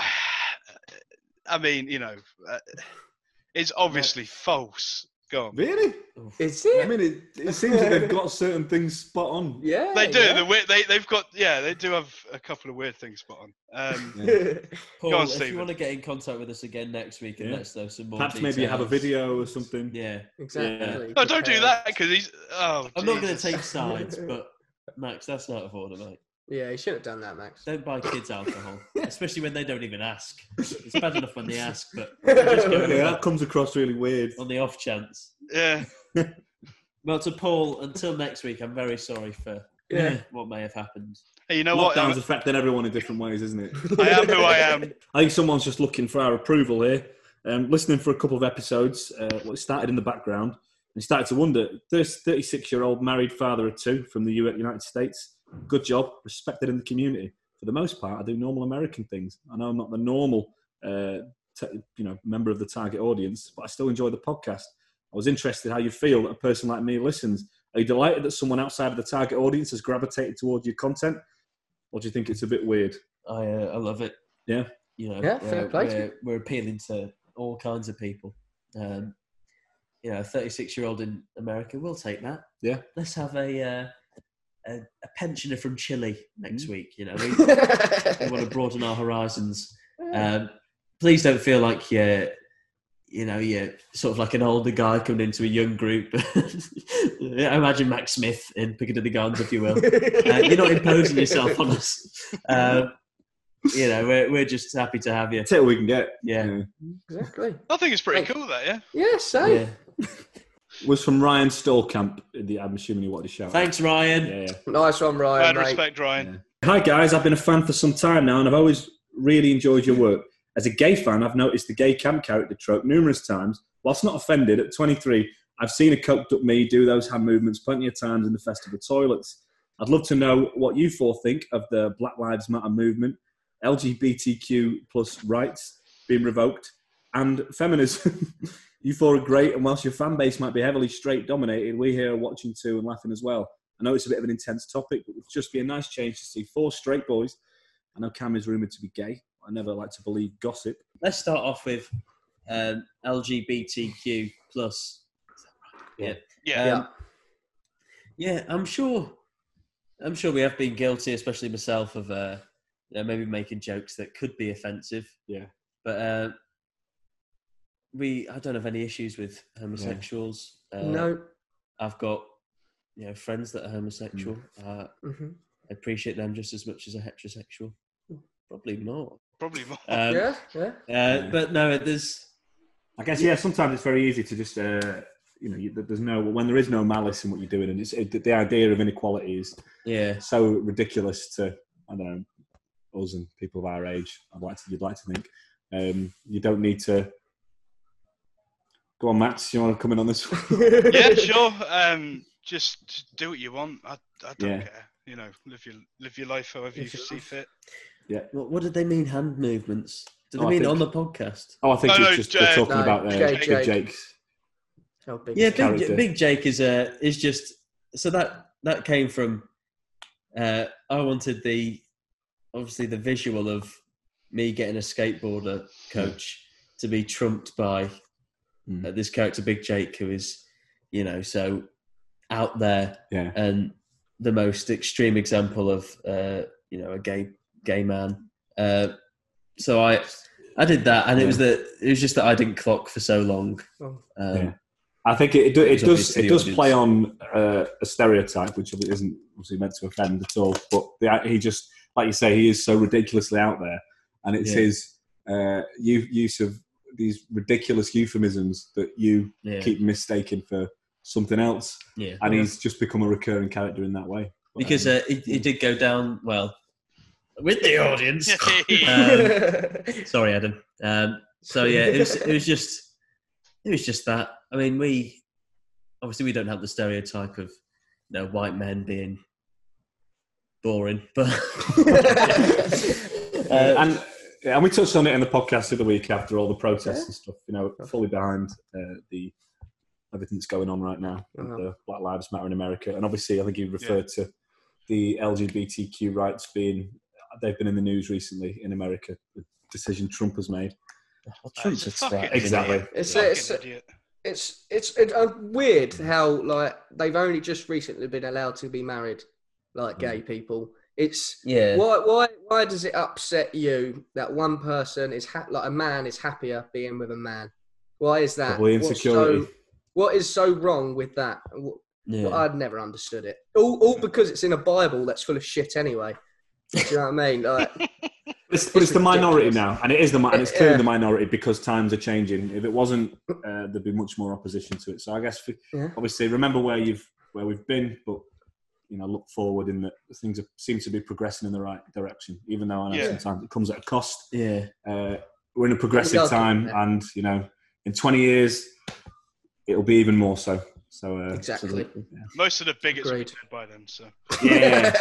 I mean, you know, uh, it's obviously false. Go on. Really? Is it? I mean, it, it seems that they've got certain things spot on. Yeah, They do. yeah. The weird, they they've got yeah. They do have a couple of weird things spot on. Um, Paul, Go on, if Stephen. you want to get in contact with us again next week and Yeah. let us know some more Perhaps details. maybe you have a video or something. Yeah. Exactly. No, don't do that because he's. Oh, I'm not going to Jesus. take sides, but Max, that's not of order, mate. Yeah, you shouldn't have done that, Max. Don't buy kids alcohol, especially when they don't even ask. It's bad enough when they ask, but just go with Yeah, that that comes across really weird. on the off chance. Yeah. Well, to Paul, until next week, I'm very sorry for Yeah. what may have happened. Hey, you know what? Lockdown's I'm- affecting everyone in different ways, isn't it? I am who I am. I think someone's just looking for our approval here. Um, listening for a couple of episodes, uh, well, it started in the background, and started to wonder, this thirty-six-year-old married father of two from the U- United States, good job, respected in the community. For the most part, I do normal American things. I know I'm not the normal uh, t- you know, member of the target audience, but I still enjoy the podcast. I was interested how you feel that a person like me listens. Are you delighted that someone outside of the target audience has gravitated towards your content? Or do you think it's a bit weird? I uh, I love it. Yeah. You know, Yeah, fair uh, play to we're, we're appealing to all kinds of people. Um, you know, a thirty-six-year-old in America, we'll take that. Yeah. Let's have a uh, a, a pensioner from Chile next Mm. week. You know, we, we want to broaden our horizons. Um, please don't feel like you're, you know, you're sort of like an older guy coming into a young group. I imagine Max Smith in Piccadilly Gardens, if you will. Uh, you're not imposing yourself on us. Um, you know, we're we're just happy to have you. Take what we can get. Yeah. Exactly. I think it's pretty Hey. cool, that yeah. Yeah, same. Yeah. Was from Ryan Stolkamp. I'm assuming you wanted to shout. Thanks, Ryan. Yeah, yeah. Nice one, Ryan, Mad mate. respect, Ryan. Hi guys, I've been a fan for some time now and I've always really enjoyed your work. As a gay fan, I've noticed the gay camp character trope numerous times. Whilst not offended, at twenty-three, I've seen a coked up me do those hand movements plenty of times in the festival toilets. I'd love to know what you four think of the Black Lives Matter movement, L G B T Q plus rights being revoked, and feminism. You four are great, and whilst your fan base might be heavily straight dominated, we here are watching too and laughing as well. I know it's a bit of an intense topic, but it would just be a nice change to see four straight boys. I know Cam is rumoured to be gay. I never like to believe gossip. Let's start off with um, L G B T Q plus. Yeah. Yeah. Um, yeah, I'm sure. I'm sure we have been guilty, especially myself, of uh, you know, maybe making jokes that could be offensive. Yeah. But uh, we, I don't have any issues with homosexuals. Uh, No. I've got, you know, friends that are homosexual. Uh, Mhm. I appreciate them just as much as a heterosexual. Probably more. Probably more. Um, Yeah, yeah. Uh, but no, there's. I guess, yeah, sometimes it's very easy to just, uh, you know, you, there's no, when there is no malice in what you're doing, and it's, it, the idea of inequality is Yeah. so ridiculous to, I don't know, us and people of our age, I'd like to, you'd like to think. Um, you don't need to. Go on, Max, you want to come in on this one? Yeah, sure. Um, just do what you want. I, I don't Yeah. care. You know, live your live your life however you Live your see life. fit. Yeah. What, what did they mean, hand movements? Do they Oh, I mean think- on the podcast? Oh, I think No, it's no, just Jake. they're talking No, about uh, Jake, Big Jake. Jake's. How big Yeah, is it? Big, character. Big Jake is uh, is just so that that came from. Uh, I wanted the obviously the visual of me getting a skateboarder coach to be trumped by Mm. uh, this character Big Jake, who is, you know, so out there Yeah. and the most extreme example of uh, you know a gay gay man. Uh, so I I did that, and it was that it was just that I didn't clock for so long. Um, yeah. I think it, it, do, it It was does obvious to it the does audience. play on uh, a stereotype, which isn't obviously meant to offend at all. But the, he just, like you say, he is so ridiculously out there, and it's Yeah. his uh, u- use of these ridiculous euphemisms that you Yeah. keep mistaking for something else. Yeah. and Yeah. he's just become a recurring character in that way. But, because um, uh, it, it did go down well with the audience. um, sorry, Adam. Um, so yeah, it was it was just it was just that. I mean, we obviously we don't have the stereotype of you know white men being boring, but Uh, and and we touched on it in the podcast the other week after all the protests and stuff. You know, fully behind uh, the everything that's going on right now with Uh-huh. the Black Lives Matter in America. And obviously, I think you referred to the L G B T Q rights being they've been in the news recently in America. The decision Trump has made. Well, Trump's a twat. Exactly. It's it's, it's it's it's uh, weird how like they've only just recently been allowed to be married, like gay people. It's Yeah. Why why why does it upset you that one person is ha- like a man is happier being with a man? Why is that? Probably What's insecurity. so- what is so wrong with that? Wh- Yeah. Well, I'd never understood it. All, all because it's in a Bible that's full of shit anyway. Do you know what I mean? Like, It's, but it's the minority ridiculous. now, and it is the mi- and it's clearly Yeah. the minority because times are changing. If it wasn't, uh, there'd be much more opposition to it. So I guess, for, Yeah. obviously, remember where you've where we've been, but you know, look forward in that things are, seem to be progressing in the right direction. Even though I know Yeah. sometimes it comes at a cost. Yeah, uh, we're in a progressive Yeah, time, yeah. and you know, in twenty years, it'll be even more so. So uh, Exactly. absolutely, yeah. Most of the bigots will be Agreed. dead by then, so. Yeah.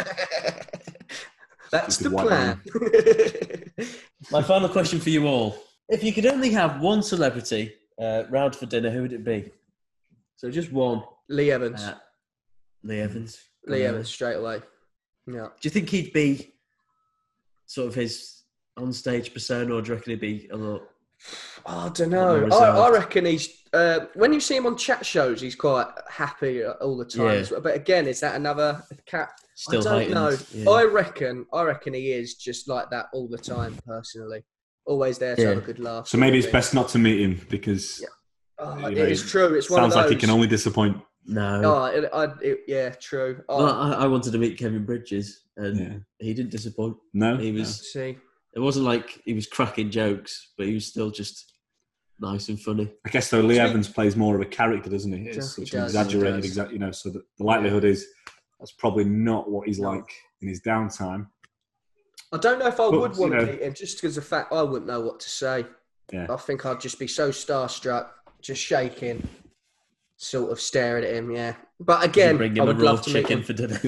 That's the Stupid white plan. My final question for you all: if you could only have one celebrity uh, round for dinner, who would it be? So just one. Lee Evans. Uh, Lee Evans. Lee Uh, Evans straight away. Yeah. Do you think he'd be sort of his on-stage persona, or do you reckon he'd be a lot? Oh, I don't know. More I, I reserved? reckon he's uh, when you see him on chat shows, he's quite happy all the time. Yeah. as well. But again, is that another cat? Still I don't heightened, know. yeah. I reckon. I reckon he is just like that all the time. Personally, always there to have a Yeah. good laugh. So maybe it's best not to meet him because Oh, you it know, is true. It's one of sounds like he those. can only disappoint. No. Oh, it, I, it, yeah, true. Oh, Well, I, I wanted to meet Kevin Bridges, and Yeah. he didn't disappoint. No, he was. see, It wasn't like he was cracking jokes, but he was still just nice and funny. I guess though Lee Evans plays more of a character, doesn't he? It's He such does, an he exaggerated, does. exact, you know. So that the likelihood is that's probably not what he's like in his downtime. I don't know if I But, would you want know- to meet him just because of the fact I wouldn't know what to say. Yeah. I think I'd just be so starstruck, just shaking, sort of staring at him. Yeah, but again, bring I him a would raw love to meet chicken him. for dinner.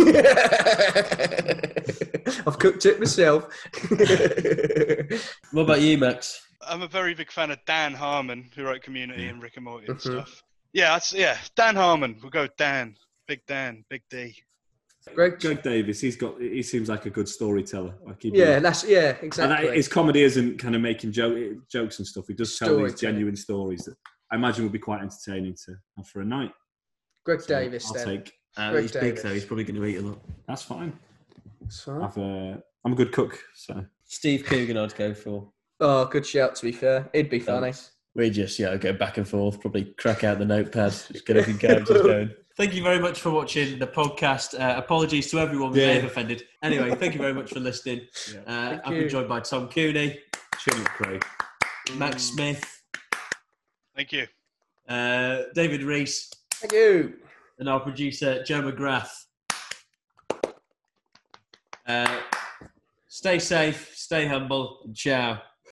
I've cooked it myself. What about you, Max? I'm a very big fan of Dan Harmon, who wrote Community and Rick and Morty and Mhm. stuff. Yeah, that's, yeah, Dan Harmon. We'll go with Dan. Big Dan, Big D. Greg, Greg Davis, he's got. He seems like a good storyteller. Like he'd yeah, be- that's yeah, and exactly. that, his comedy isn't kind of making joke, jokes and stuff. He does tell these Storytelling. genuine stories that I imagine would be quite entertaining to have for a night. Greg So Davis. I'll then. take. Uh, Greg he's big Davis. though. He's probably going to eat a lot. That's fine. So- I've, uh, I'm a good cook, so Steve Coogan, I'd go for. Oh, good shout. To be fair, it'd be funny. We just yeah go back and forth. Probably crack out the notepad. Just get everything going. Just going. Thank you very much for watching the podcast. Uh, apologies to everyone we may Yeah. have offended. Anyway, thank you very much for listening. Uh, Thank I've you. been joined by Tom Cooney, chin up, Craig. Max Smith, Thank you. uh, David Reese, Thank you. and our producer Joe McGrath. Uh, stay safe, stay humble, and ciao.